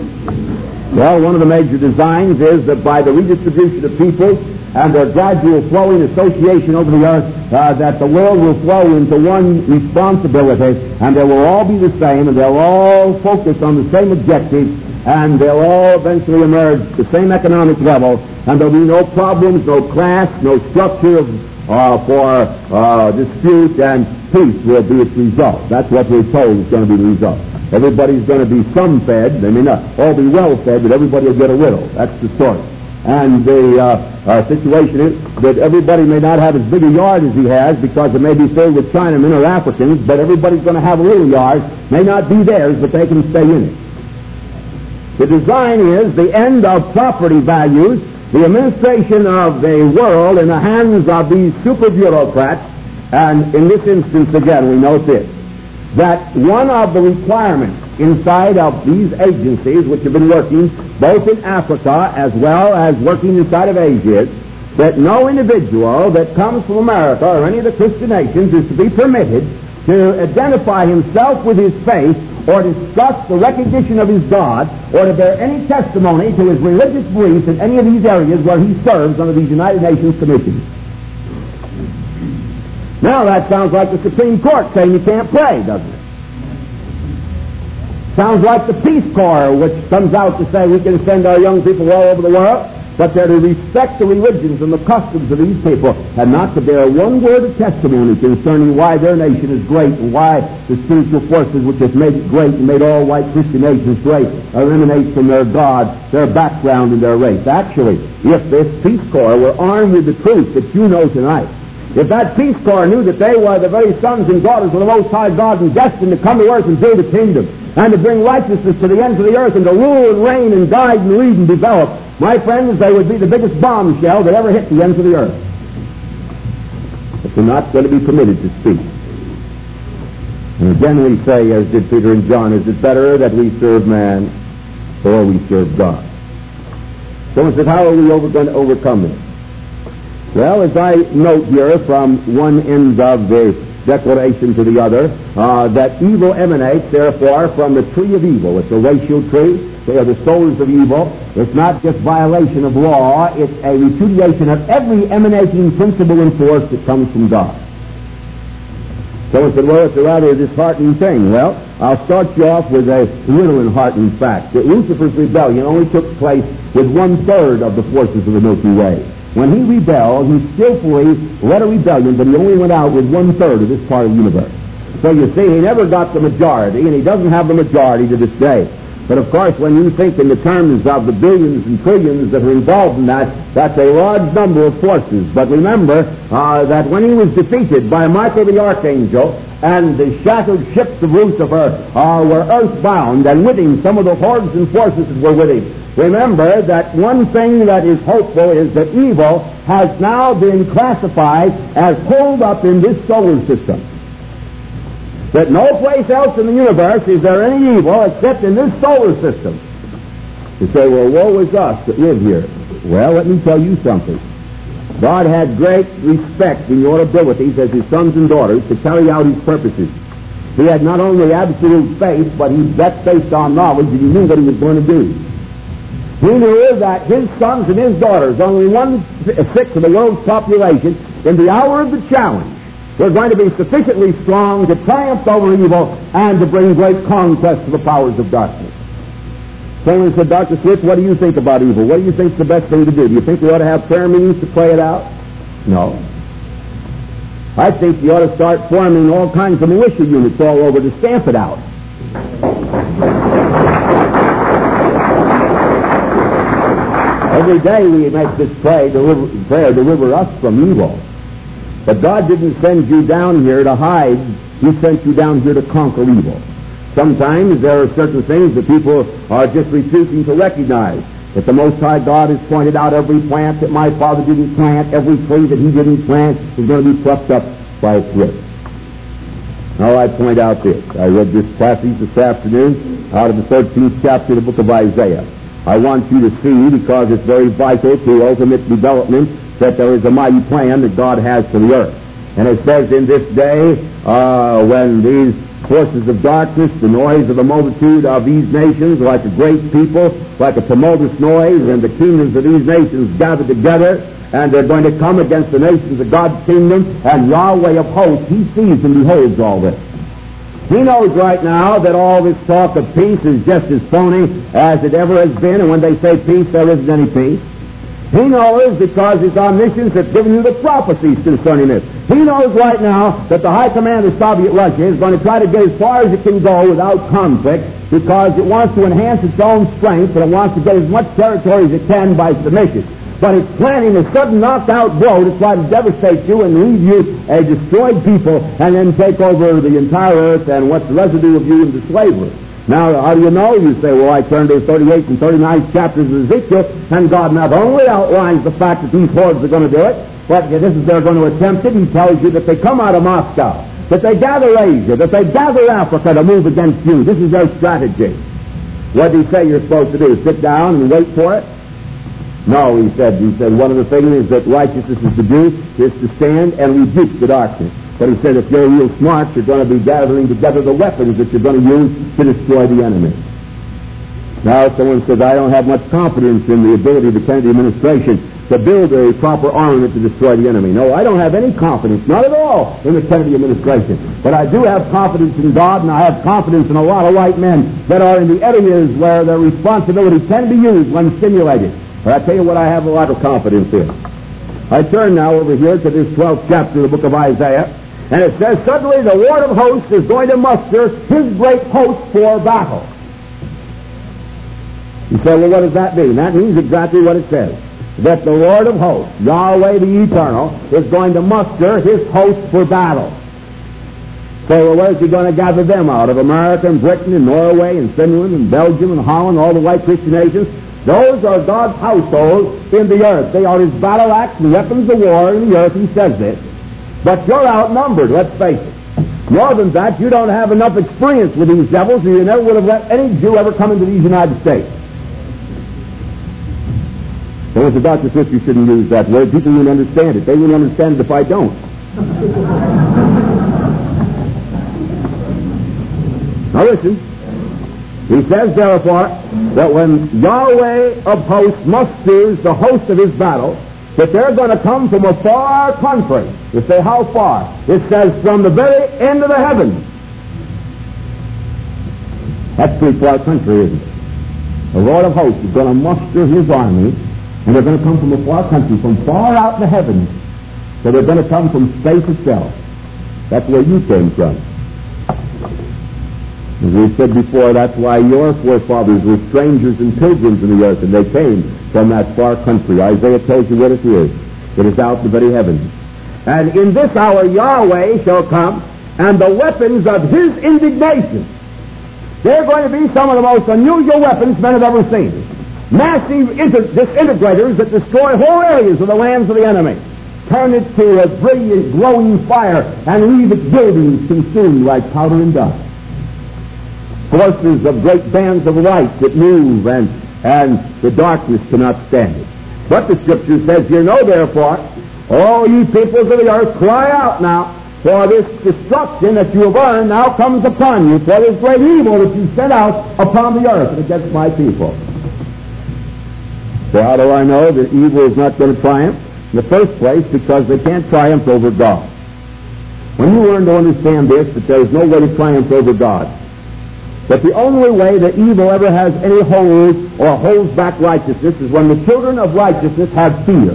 Well, one of the major designs is that by the redistribution of people and their gradual flowing association over the earth, uh, that the world will flow into one responsibility, and they will all be the same, and they'll all focus on the same objectives, and they'll all eventually emerge at the same economic level, and there'll be no problems, no class, no structure of, uh, for uh, dispute, and peace will be its result. That's what we're told is going to be the result. Everybody's going to be some fed. They may not all be well fed, but everybody will get a little. That's the story. And the uh, uh, situation is that everybody may not have as big a yard as he has because it may be filled with Chinamen or Africans, but everybody's going to have a little yard. May not be theirs, but they can stay in it. The design is the end of property values, the administration of the world in the hands of these super bureaucrats, and in this instance, again, we note this, that one of the requirements inside of these agencies which have been working both in Africa as well as working inside of Asia is that no individual that comes from America or any of the Christian nations is to be permitted to identify himself with his faith or discuss the recognition of his God or to bear any testimony to his religious beliefs in any of these areas where he serves under these United Nations commissions. Now that sounds like the Supreme Court saying you can't pray, doesn't it? Sounds like the Peace Corps, which comes out to say we can send our young people all over the world, but they're to respect the religions and the customs of these people and not to bear one word of testimony concerning why their nation is great and why the spiritual forces which have made it great and made all white Christian nations great emanate from their God, their background, and their race. Actually, if this Peace Corps were armed with the truth that you know tonight, if that Peace Corps knew that they were the very sons and daughters of the Most High God and destined to come to earth and build a kingdom and to bring righteousness to the ends of the earth and to rule and reign and guide and lead and develop, my friends, they would be the biggest bombshell that ever hit the ends of the earth. But they're not going to be permitted to speak. And again we say, as did Peter and John, is it better that we serve man or we serve God? Someone said, how are we over going to overcome this? Well, as I note here from one end of the declaration to the other, uh, that evil emanates, therefore, from the tree of evil. It's a racial tree. They are the souls of evil. It's not just violation of law. It's a repudiation of every emanating principle and force that comes from God. Someone said, well, it's a rather disheartening thing. Well, I'll start you off with a little enheartening fact. That Lucifer's rebellion only took place with one-third of the forces of the Milky Way. When he rebelled, he skillfully led a rebellion, but he only went out with one-third of this part of the universe. So you see, he never got the majority, and he doesn't have the majority to this day. But of course, when you think in the terms of the billions and trillions that are involved in that, that's a large number of forces. But remember uh, that when he was defeated by Michael the Archangel, and the shattered ships of Lucifer uh, were earthbound, and with him some of the hordes and forces that were with him, remember that one thing that is hopeful is that evil has now been classified as holed up in this solar system. That no place else in the universe is there any evil except in this solar system. You say, well, woe is us that live here. Well, let me tell you something. God had great respect in your abilities as his sons and daughters to carry out his purposes. He had not only absolute faith, but he that's based on knowledge, and he knew what he was going to do. He knew that his sons and his daughters, only one-sixth of the world's population, in the hour of the challenge, were going to be sufficiently strong to triumph over evil and to bring great conquest to the powers of darkness. Someone said, Doctor Switz, what do you think about evil? What do you think is the best thing to do? Do you think we ought to have prayer meetings to play it out? No. I think you ought to start forming all kinds of militia units all over to stamp it out. Every day we make this prayer, deliver, prayer, deliver us from evil. But God didn't send you down here to hide. He sent you down here to conquer evil. Sometimes there are certain things that people are just refusing to recognize. That the Most High God has pointed out every plant that my father didn't plant, every tree that he didn't plant is going to be plucked up by its roots. Now I point out this. I read this passage this afternoon out of the thirteenth chapter of the book of Isaiah. I want you to see, because it's very vital to ultimate development, that there is a mighty plan that God has for the earth. And it says in this day, uh, when these forces of darkness, the noise of the multitude of these nations, like a great people, like a tumultuous noise, and the kingdoms of these nations gather together, and they're going to come against the nations of God's kingdom, and Yahweh of hosts, he sees and beholds all this. He knows right now that all this talk of peace is just as phony as it ever has been, and when they say peace, there isn't any peace. He knows because His omniscience has given you the prophecies concerning this. He knows right now that the high command of Soviet Russia is going to try to get as far as it can go without conflict because it wants to enhance its own strength and it wants to get as much territory as it can by submission. But it's planning a sudden knockout blow to try to devastate you and leave you a destroyed people and then take over the entire earth and what's the residue of you into slavery. Now, how do you know? You say, well, I turned to the thirty-eighth and thirty-ninth chapters of Ezekiel, and God not only outlines the fact that these hordes are going to do it, but this is they're going to attempt it. He tells you that they come out of Moscow, that they gather Asia, that they gather Africa to move against you. This is their strategy. What did He say you're supposed to do? Sit down and wait for it? No, he said. He said one of the things is that righteousness is to do is to stand and rebuke the darkness. But he said if you're real smart, you're going to be gathering together the weapons that you're going to use to destroy the enemy. Now, someone says, I don't have much confidence in the ability of the Kennedy administration to build a proper armament to destroy the enemy. No, I don't have any confidence, not at all, in the Kennedy administration. But I do have confidence in God, and I have confidence in a lot of white men that are in the areas where their responsibility can be used when stimulated. But I tell you what I have a lot of confidence in. I turn now over here to this twelfth chapter of the book of Isaiah, and it says, suddenly the Lord of hosts is going to muster His great host for battle. You say, well, what does that mean? That means exactly what it says. That the Lord of hosts, Yahweh the Eternal, is going to muster His host for battle. So, well, where's He going to gather them out? Of America and Britain and Norway and Finland and Belgium and Holland, all the white Christian nations? Those are God's households in the earth. They are His battle axe and weapons of war in the earth. He says this. But you're outnumbered, let's face it. More than that, you don't have enough experience with these devils, or you never would have let any Jew ever come into these United States. So as the doctor says, you shouldn't use that word. People won't understand it. They won't understand it if I don't. Now listen. He says, therefore, that when Yahweh of hosts musters the host of His battle, that they're going to come from a far country. You say, how far? It says, from the very end of the heavens. That's pretty far country, isn't it? The Lord of hosts is going to muster His army, and they're going to come from a far country, from far out in the heavens. So they're going to come from space itself. That's where you came from. As we said before, that's why your forefathers were strangers and pilgrims in the earth, and they came from that far country. Isaiah tells you what it is. It is out in the very heavens. And in this hour Yahweh shall come, and the weapons of His indignation. They're going to be some of the most unusual weapons men have ever seen. Massive inter- disintegrators that destroy whole areas of the lands of the enemy. Turn it to a brilliant, glowing fire, and leave its buildings consumed like powder and dust. Forces of great bands of light that move, and, and the darkness cannot stand it. But the Scripture says, you know, therefore, all ye peoples of the earth, cry out now, for this destruction that you have earned now comes upon you, for this great evil that you sent out upon the earth against my people. So how do I know that evil is not going to triumph? In the first place, because they can't triumph over God. When you learn to understand this, that there is no way to triumph over God, but the only way that evil ever has any hold or holds back righteousness is when the children of righteousness have fear.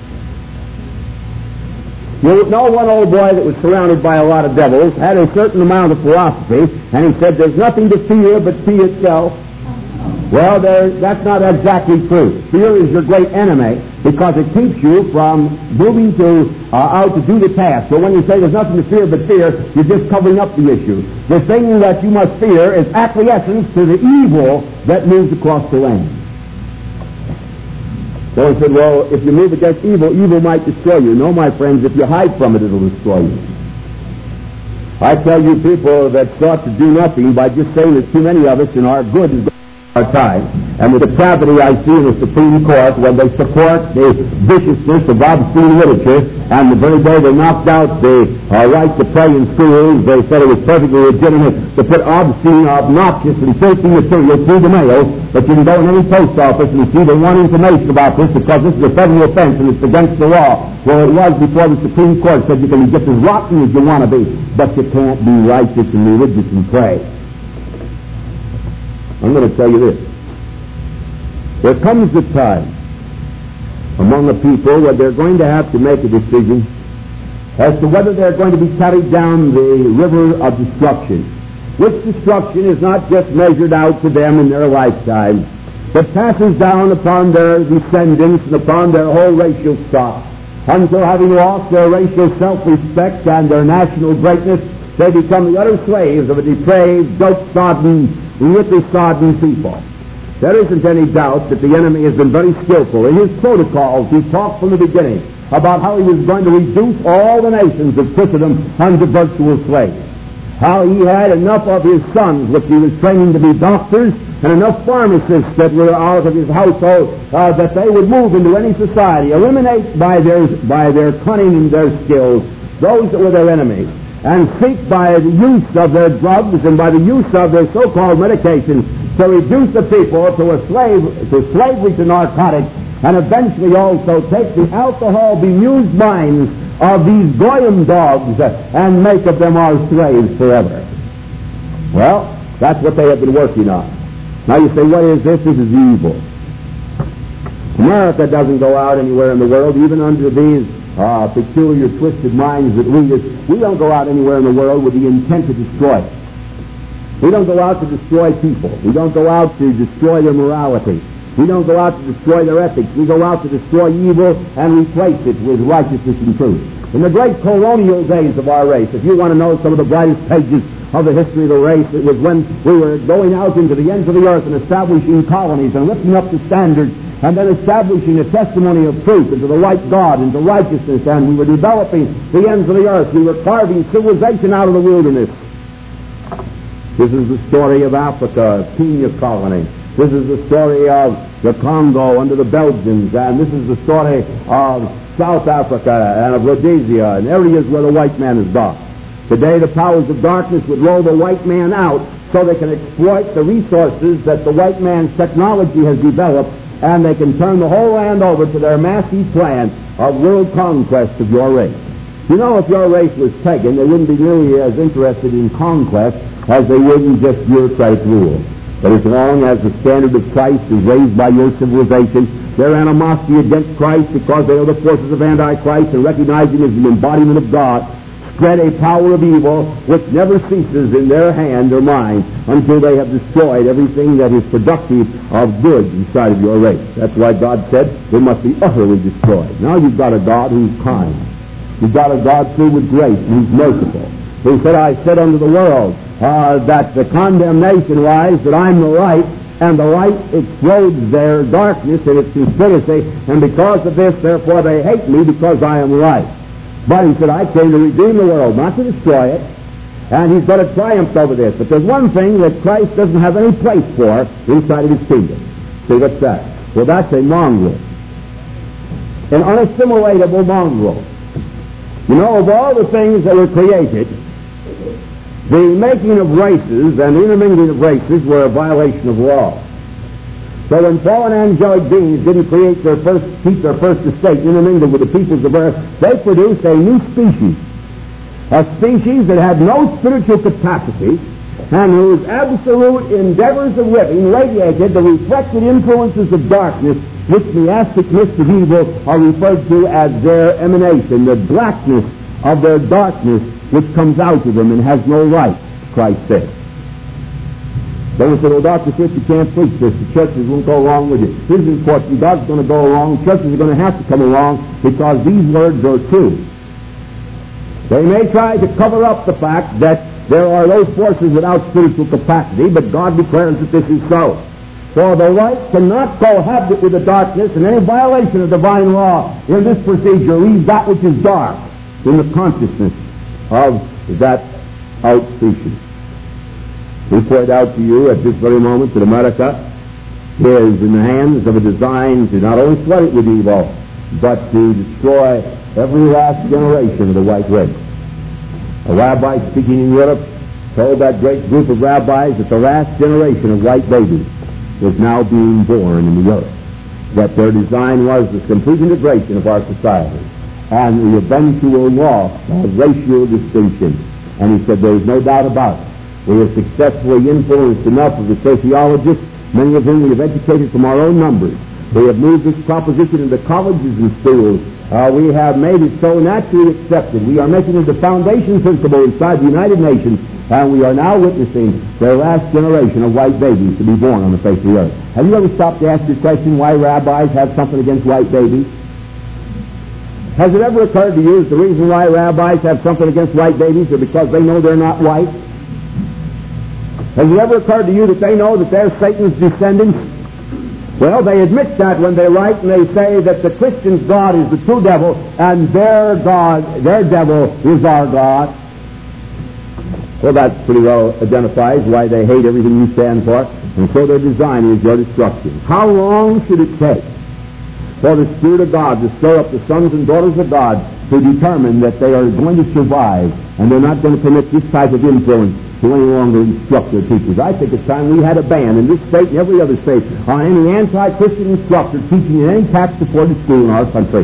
You know, one old boy that was surrounded by a lot of devils had a certain amount of philosophy, and he said, there's nothing to fear but fear itself. Well, there, that's not exactly true. Fear is your great enemy because it keeps you from moving to uh, out to do the task. So when you say there's nothing to fear but fear, you're just covering up the issue. The thing that you must fear is acquiescence to the evil that moves across the land. So he said, well, if you move against evil, evil might destroy you. No, my friends, if you hide from it, it'll destroy you. I tell you, people that sought to do nothing by just saying there's too many of us and our good is our time. And the depravity I see in the Supreme Court when they support the viciousness of obscene literature, and the very day they knocked out the uh, right to pray in schools, they said it was perfectly legitimate to put obscene, obnoxious, and filthy material through the mail, but you can go in any post office and you see they want information about this because this is a federal offense and it's against the law. Well, it was before the Supreme Court said you can be just as rotten as you want to be, but you can't be righteous and religious and pray. I'm going to tell you this. There comes a time among the people where they're going to have to make a decision as to whether they're going to be carried down the river of destruction, which destruction is not just measured out to them in their lifetime, but passes down upon their descendants and upon their whole racial stock, until having lost their racial self-respect and their national greatness, they become the utter slaves of a depraved, dope-sodden, liquor-sodden people. There isn't any doubt that the enemy has been very skillful. In his protocols, he talked from the beginning about how he was going to reduce all the nations of Christendom unto virtual slaves. How he had enough of his sons, which he was training to be doctors, and enough pharmacists that were out of his household, uh, that they would move into any society, eliminate by their, by their cunning and their skills those that were their enemies, and seek by the use of their drugs and by the use of their so-called medications to reduce the people to a slave, to slavery to narcotics, and eventually also take the alcohol-bemused minds of these goyim dogs and make of them our slaves forever. Well, that's what they have been working on. Now you say, what is this? This is evil. America doesn't go out anywhere in the world, even under these uh, peculiar, twisted minds that lead us. We don't go out anywhere in the world with the intent to destroy it. We don't go out to destroy people. We don't go out to destroy their morality. We don't go out to destroy their ethics. We go out to destroy evil and replace it with righteousness and truth. In the great colonial days of our race, if you want to know some of the brightest pages of the history of the race, it was when we were going out into the ends of the earth and establishing colonies and lifting up the standards and then establishing a testimony of truth into the white God, into righteousness, and we were developing the ends of the earth. We were carving civilization out of the wilderness. This is the story of Africa, Kenya colony. This is the story of the Congo under the Belgians, and this is the story of South Africa and of Rhodesia and areas where the white man is gone. Today the powers of darkness would roll the white man out so they can exploit the resources that the white man's technology has developed, and they can turn the whole land over to their massive plan of world conquest of your race. You know, if your race was pagan, they wouldn't be nearly as interested in conquest as they would in just bureaucratic rule. But as long as the standard of Christ is raised by your civilization, their animosity against Christ, because they are the forces of Antichrist and recognizing as the embodiment of God, spread a power of evil which never ceases in their hand or mind until they have destroyed everything that is productive of good inside of your race. That's why God said they must be utterly destroyed. Now you've got a God who's kind. You've got a God filled with grace and who's merciful. He said, I said unto the world uh, that the condemnation lies that I'm the light, and the light explodes their darkness and its conspiracy, and because of this, therefore, they hate me because I am light. But he said, I came to redeem the world, not to destroy it, and he's going to triumph over this. But there's one thing that Christ doesn't have any place for inside of his kingdom. See, what's that? Well, that's a mongrel. An unassimilatable mongrel. You know, of all the things that were created, the making of races and the intermingling of races were a violation of law. So when fallen angelic beings didn't create their first, keep their first estate intermingled with the peoples of earth, they produced a new species. A species that had no spiritual capacity and whose absolute endeavors of living radiated the reflected influences of darkness, which the aspect mists of evil are referred to as their emanation, the blackness of their darkness which comes out of them and has no right, Christ said. Someone said, well, Doctor Fitz, you can't preach this. The churches won't go along with you. This is important. God's going to go along. Churches are going to have to come along because these words are true. They may try to cover up the fact that there are those forces without spiritual capacity, but God declares that this is so. For the light cannot cohabit with the darkness, and any violation of divine law in this procedure leaves that which is dark in the consciousness of that out species. We point out to you at this very moment that America is in the hands of a design to not only flood it with evil, but to destroy every last generation of the white race. A rabbi speaking in Europe told that great group of rabbis that the last generation of white babies was now being born in the earth, that their design was the complete integration of our society and the eventual loss of racial distinction. And he said there is no doubt about it. We have successfully influenced enough of the sociologists, many of whom we have educated from our own numbers. We have moved this proposition into colleges and schools. Uh, we have made it so naturally accepted. We are making it the foundation principle inside the United Nations, and we are now witnessing the last generation of white babies to be born on the face of the earth. Have you ever stopped to ask the question why rabbis have something against white babies? Has it ever occurred to you that the reason why rabbis have something against white babies is because they know they're not white? Has it ever occurred to you that they know that they're Satan's descendants? Well, they admit that when they write and they say that the Christian's God is the true devil and their God, their devil is our God. Well, that pretty well identifies why they hate everything you stand for, and so their design is your destruction. How long should it take for the Spirit of God to stir up the sons and daughters of God to determine that they are going to survive and they're not going to permit this type of influence to any longer instruct their teachers? I think it's time we had a ban in this state and every other state on any anti-Christian instructor teaching in any tax-supported school in our country.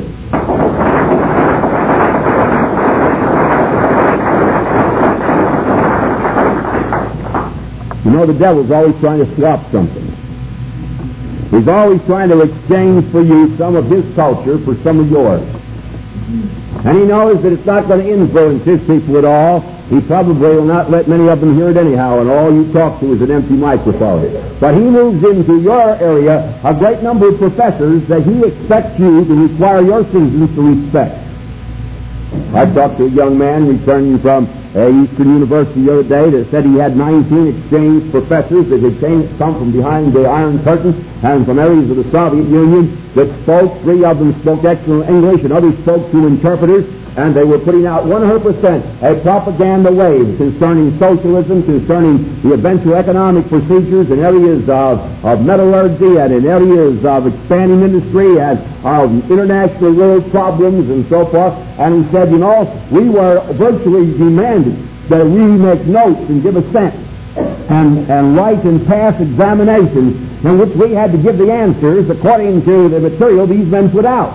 You know, the devil's always trying to swap something. He's always trying to exchange for you some of his culture for some of yours. And he knows that it's not going to influence his people at all. He probably will not let many of them hear it anyhow, and all you talk to is an empty microphone. But he moves into your area a great number of professors that he expects you to require your citizens to respect. I talked to a young man returning from uh, Eastern University the other day that said he had nineteen exchange professors that had came, come from behind the Iron Curtain and from areas of the Soviet Union that spoke. Three of them spoke excellent English and others spoke through interpreters, and they were putting out one hundred percent a propaganda wave concerning socialism, concerning the eventual economic procedures in areas of, of metallurgy and in areas of expanding industry and of international world problems and so forth. And he said, you know, we were virtually demanded that we make notes and give assent and, and write and pass examinations in which we had to give the answers according to the material these men put out.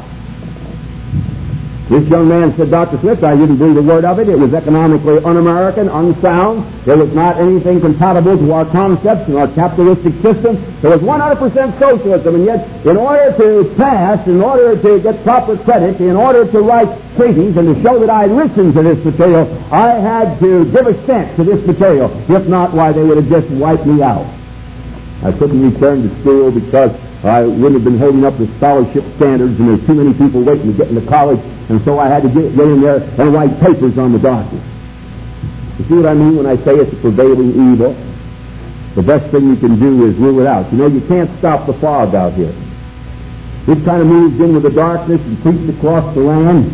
This young man said, Doctor Smith, I didn't believe a word of it. It was economically un-American, unsound. It was not anything compatible to our concepts and our capitalistic system. It was one hundred percent socialism, and yet in order to pass, in order to get proper credit, in order to write treaties and to show that I listened to this material, I had to give assent to this material. If not, why, they would have just wiped me out. I couldn't return to school because I wouldn't have been holding up the scholarship standards, and there's too many people waiting to get into college, and so I had to get, get in there and write papers on the doctors. You see what I mean when I say it's a prevailing evil? The best thing you can do is rule it out. You know, you can't stop the fog out here. It kind of moves in with the darkness and creeps across the land,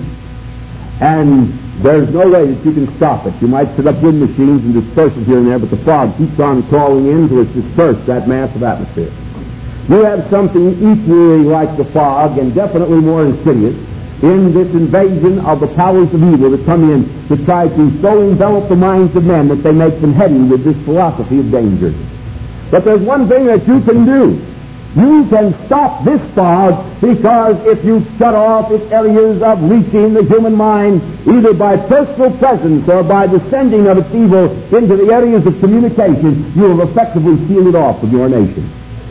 and there's no way that you can stop it. You might set up wind machines and disperse it here and there, but the fog keeps on crawling in to disperse that mass of atmosphere. You have something equally like the fog and definitely more insidious in this invasion of the powers of evil that come in to try to so envelop the minds of men that they make them heady with this philosophy of danger. But there's one thing that you can do. You can stop this fog, because if you shut off its areas of reaching the human mind, either by personal presence or by the sending of its evil into the areas of communication, you will effectively seal it off from your nation.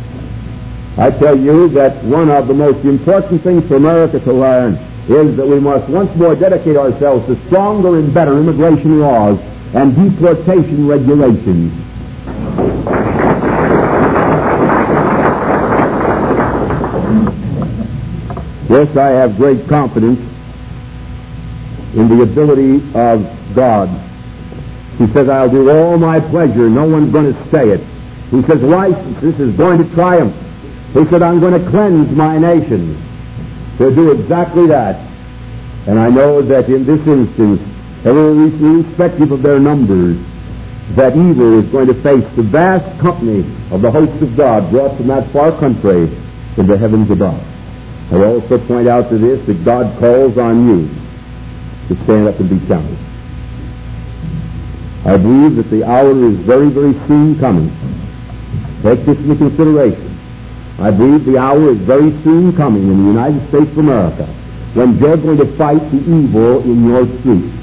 I tell you that one of the most important things for America to learn is that we must once more dedicate ourselves to stronger and better immigration laws and deportation regulations. Yes, I have great confidence in the ability of God. He says, I'll do all my pleasure. No one's going to stay it. He says, righteousness is going to triumph. He said, I'm going to cleanse my nation. He'll do exactly that. And I know that in this instance, irrespective of their numbers, that evil is going to face the vast company of the hosts of God brought from that far country in the heavens above. I also point out to this that God calls on you to stand up and be counted. I believe that the hour is very, very soon coming. Take this into consideration. I believe the hour is very soon coming in the United States of America when you're going to fight the evil in your streets.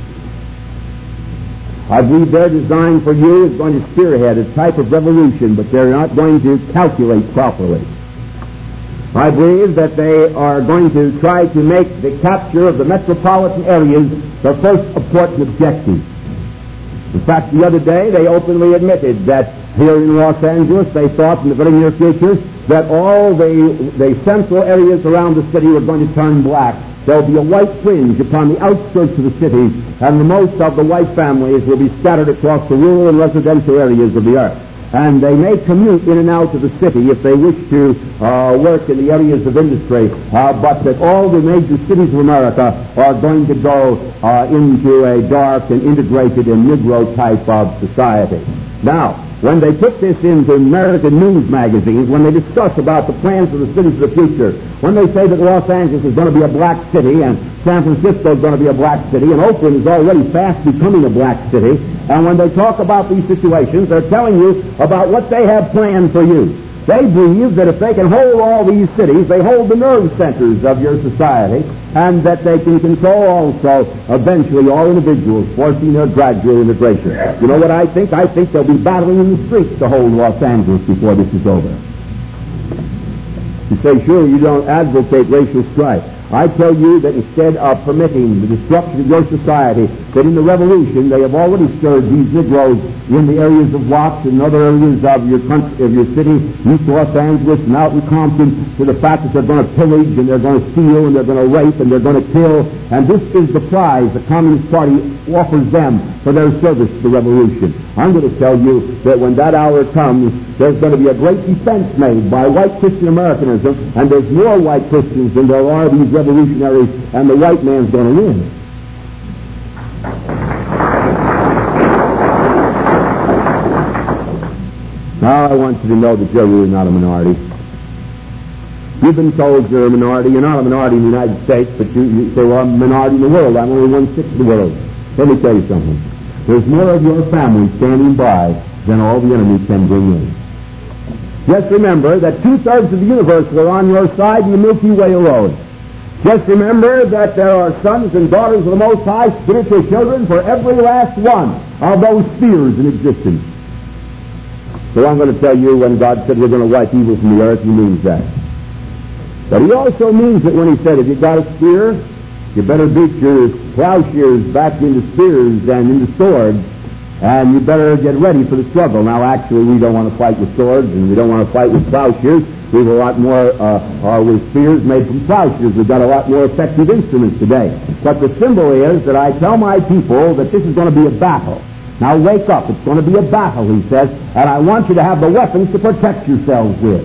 I believe their design for you is going to spearhead a type of revolution, but they're not going to calculate properly. I believe that they are going to try to make the capture of the metropolitan areas the first important objective. In fact, the other day they openly admitted that here in Los Angeles they thought in the very near future that all the, the central areas around the city were going to turn black. There will be a white fringe upon the outskirts of the city, and the most of the white families will be scattered across the rural and residential areas of the earth. And they may commute in and out of the city if they wish to uh, work in the areas of industry, uh, but that all the major cities of America are going to go uh, into a dark and integrated and Negro type of society. Now, when they put this into American news magazines, when they discuss about the plans of the cities of the future, when they say that Los Angeles is going to be a black city and San Francisco is going to be a black city and Oakland is already fast becoming a black city, and when they talk about these situations, they're telling you about what they have planned for you. They believe that if they can hold all these cities, they hold the nerve centers of your society, and that they can control also, eventually, all individuals, forcing their gradual integration. You know what I think? I think they'll be battling in the streets to hold Los Angeles before this is over. You say, sure, you don't advocate racial strife. I tell you that instead of permitting the destruction of your society, that in the revolution they have already stirred these Negroes in the areas of Watts and other areas of your country, of your city, East Los Angeles and out in Compton, to the fact that they're going to pillage and they're going to steal and they're going to rape and they're going to kill. And this is the prize the Communist Party offers them for their service to the revolution. I'm going to tell you that when that hour comes, there's going to be a great defense made by white Christian Americanism, and there's more white Christians than there are these revolutionaries, and the white man's going to win. Now I want you to know that you're really not a minority. You've been told you're a minority. You're not a minority in the United States, but you, you say, well, I'm a minority in the world. I'm only one-sixth of the world. Let me tell you something. There's more of your family standing by than all the enemy can bring in. Just remember that two-thirds of the universe are on your side in the Milky Way alone. Just remember that there are sons and daughters of the Most High, spiritual children, for every last one of those spheres in existence. So I'm going to tell you, when God said we're going to wipe evil from the earth, He means that. But He also means it when He said, if you've got a spear, you better beat your plowshares back into spears and into swords, and you better get ready for the struggle. Now, actually, we don't want to fight with swords, and we don't want to fight with plowshares. We have a lot more uh, uh, with spears made from plowshares. We've got a lot more effective instruments today. But the symbol is that I tell my people that this is going to be a battle. Now, wake up. It's going to be a battle, He says, and I want you to have the weapons to protect yourselves with.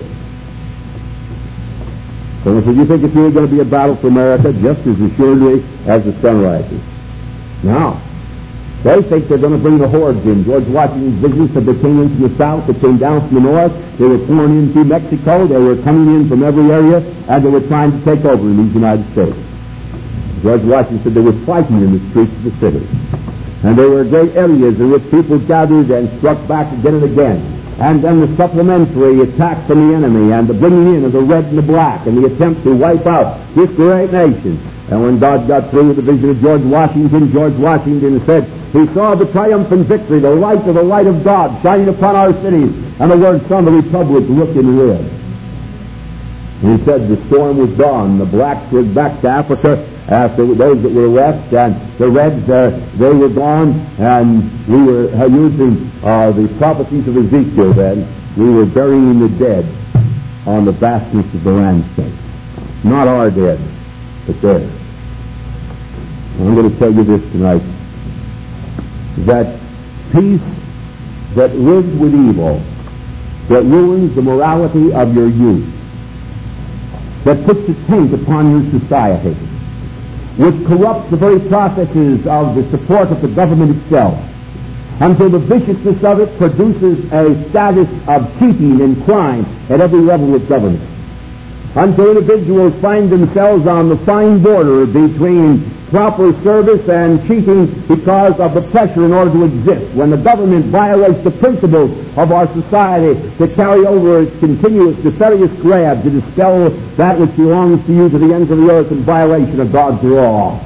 So if you think it's really going to be a battle for America, just as assuredly as the sun rises. Now, they think they're going to bring the hordes in. George Washington's visions said they came in from the south, they came down from the north, they were pouring in through Mexico, they were coming in from every area, and they were trying to take over in these United States. George Washington said they were fighting in the streets of the city. And there were great areas in which people gathered and struck back again and again. And then the supplementary attack from the enemy, and the bringing in of the red and the black, and the attempt to wipe out this great nation. And when God got through with the vision of George Washington, George Washington said, he saw the triumphant victory, the light of the light of God shining upon our cities, and the word son of the republic looking red. And he said the storm was gone. The blacks were back to Africa after those that were left, and the reds, uh, they were gone, and we were uh, using uh, the prophecies of Ezekiel then. We were burying the dead on the vastness of the landscape. Not our dead, but theirs. I'm going to tell you this tonight, that peace that lives with evil, that ruins the morality of your youth, that puts a taint upon your society, which corrupts the very processes of the support of the government itself, until the viciousness of it produces a status of cheating and crime at every level of government, until individuals find themselves on the fine border between proper service and cheating because of the pressure in order to exist, when the government violates the principles of our society to carry over its continuous nefarious grab to dispel that which belongs to you to the ends of the earth in violation of God's law.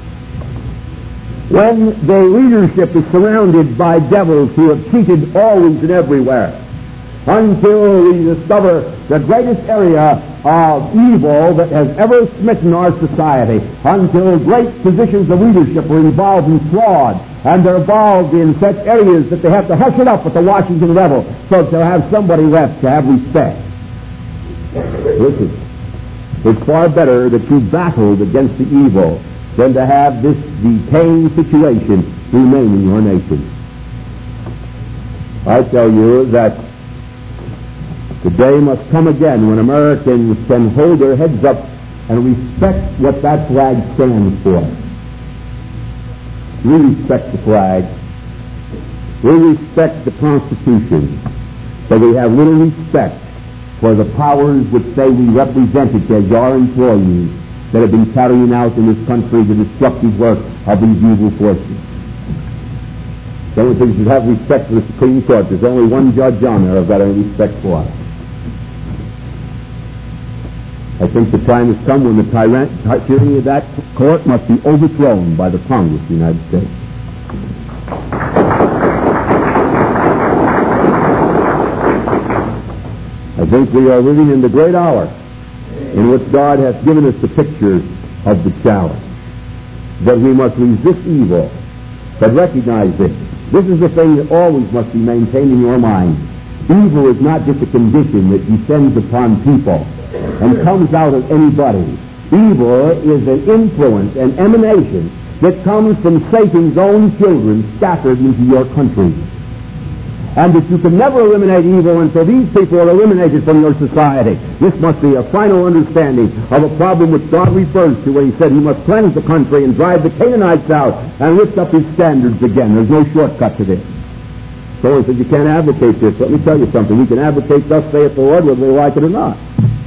When the leadership is surrounded by devils who have cheated always and everywhere, until we discover the greatest area of evil that has ever smitten our society, until great positions of leadership are involved in fraud, and they're involved in such areas that they have to hush it up at the Washington level so that they'll have somebody left to have respect. Listen, it's far better that you battled against the evil than to have this decaying situation remain in your nation. I tell you that the day must come again when Americans can hold their heads up and respect what that flag stands for. We respect the flag. We respect the Constitution. But we have little respect for the powers which say we represented as our employees that have been carrying out in this country the destructive work of these evil forces. The only thing you should have respect for the Supreme Court. There's only one judge on there I've got any respect for. I think the time has come when the tyranny of that court must be overthrown by the Congress of the United States. I think we are living in the great hour in which God has given us the picture of the challenge, that we must resist evil, but recognize this. This is the thing that always must be maintained in your mind. Evil is not just a condition that descends upon people and comes out of anybody. Evil is an influence, an emanation that comes from Satan's own children scattered into your country. And that you can never eliminate evil until these people are eliminated from your society. This must be a final understanding of a problem which God refers to when he said he must cleanse the country and drive the Canaanites out and lift up his standards again. There's no shortcut to this. So he said, you can't advocate this. Let me tell you something. We can advocate thus saith the Lord whether they like it or not.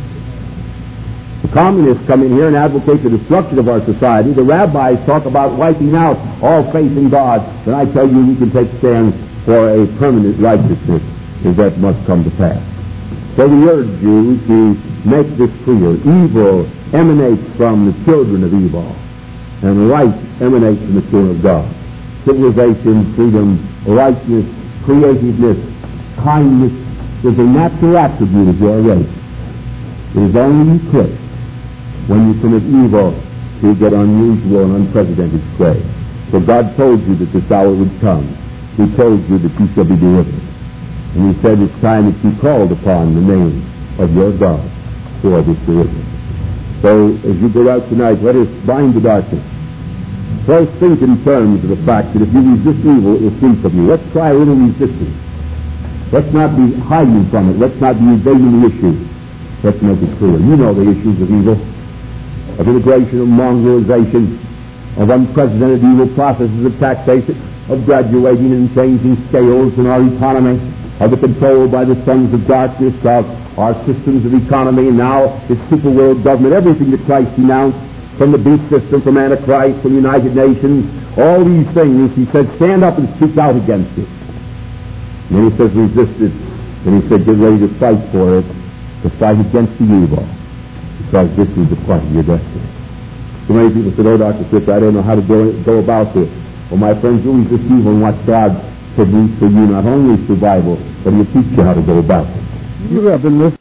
The communists come in here and advocate the destruction of our society. The rabbis talk about wiping out all faith in God. And I tell you, we can take stand for a permanent righteousness if that must come to pass. So we urge you to make this clear. Evil emanates from the children of evil, and light emanates from the children of God. Civilization, freedom, righteousness, creativeness, kindness is a natural attribute of your race. It is only eclipsed when you commit evil to get unusual and unprecedented prey. So God told you that this hour would come. He told you that you shall be delivered. And he said it's time that you called upon the name of your God for this deliverance. So as you go out tonight, let us bind the darkness. First, think in terms of the fact that if you resist evil, it will flee from you. Let's try a little resistance. Let's not be hiding from it. Let's not be evading the issue. Let's make it clear. You know the issues of evil, of integration, of mongrelization, of unprecedented evil processes of taxation, of graduating and changing scales in our economy, of the control by the sons of darkness of our systems of economy, and now this super world government, everything that Christ denounced, from the beast system, from Antichrist, from the United Nations, all these things, he said, stand up and speak out against it. And then he says, resist it. And he said, get ready to fight for it, to fight against the evil, because this is the part of your destiny. So many people said, oh, Doctor Fitz, I don't know how to go, go about this. Well, my friends, you resist evil and watch God produce for you not only survival, but he'll teach you how to go about it. You have been listening.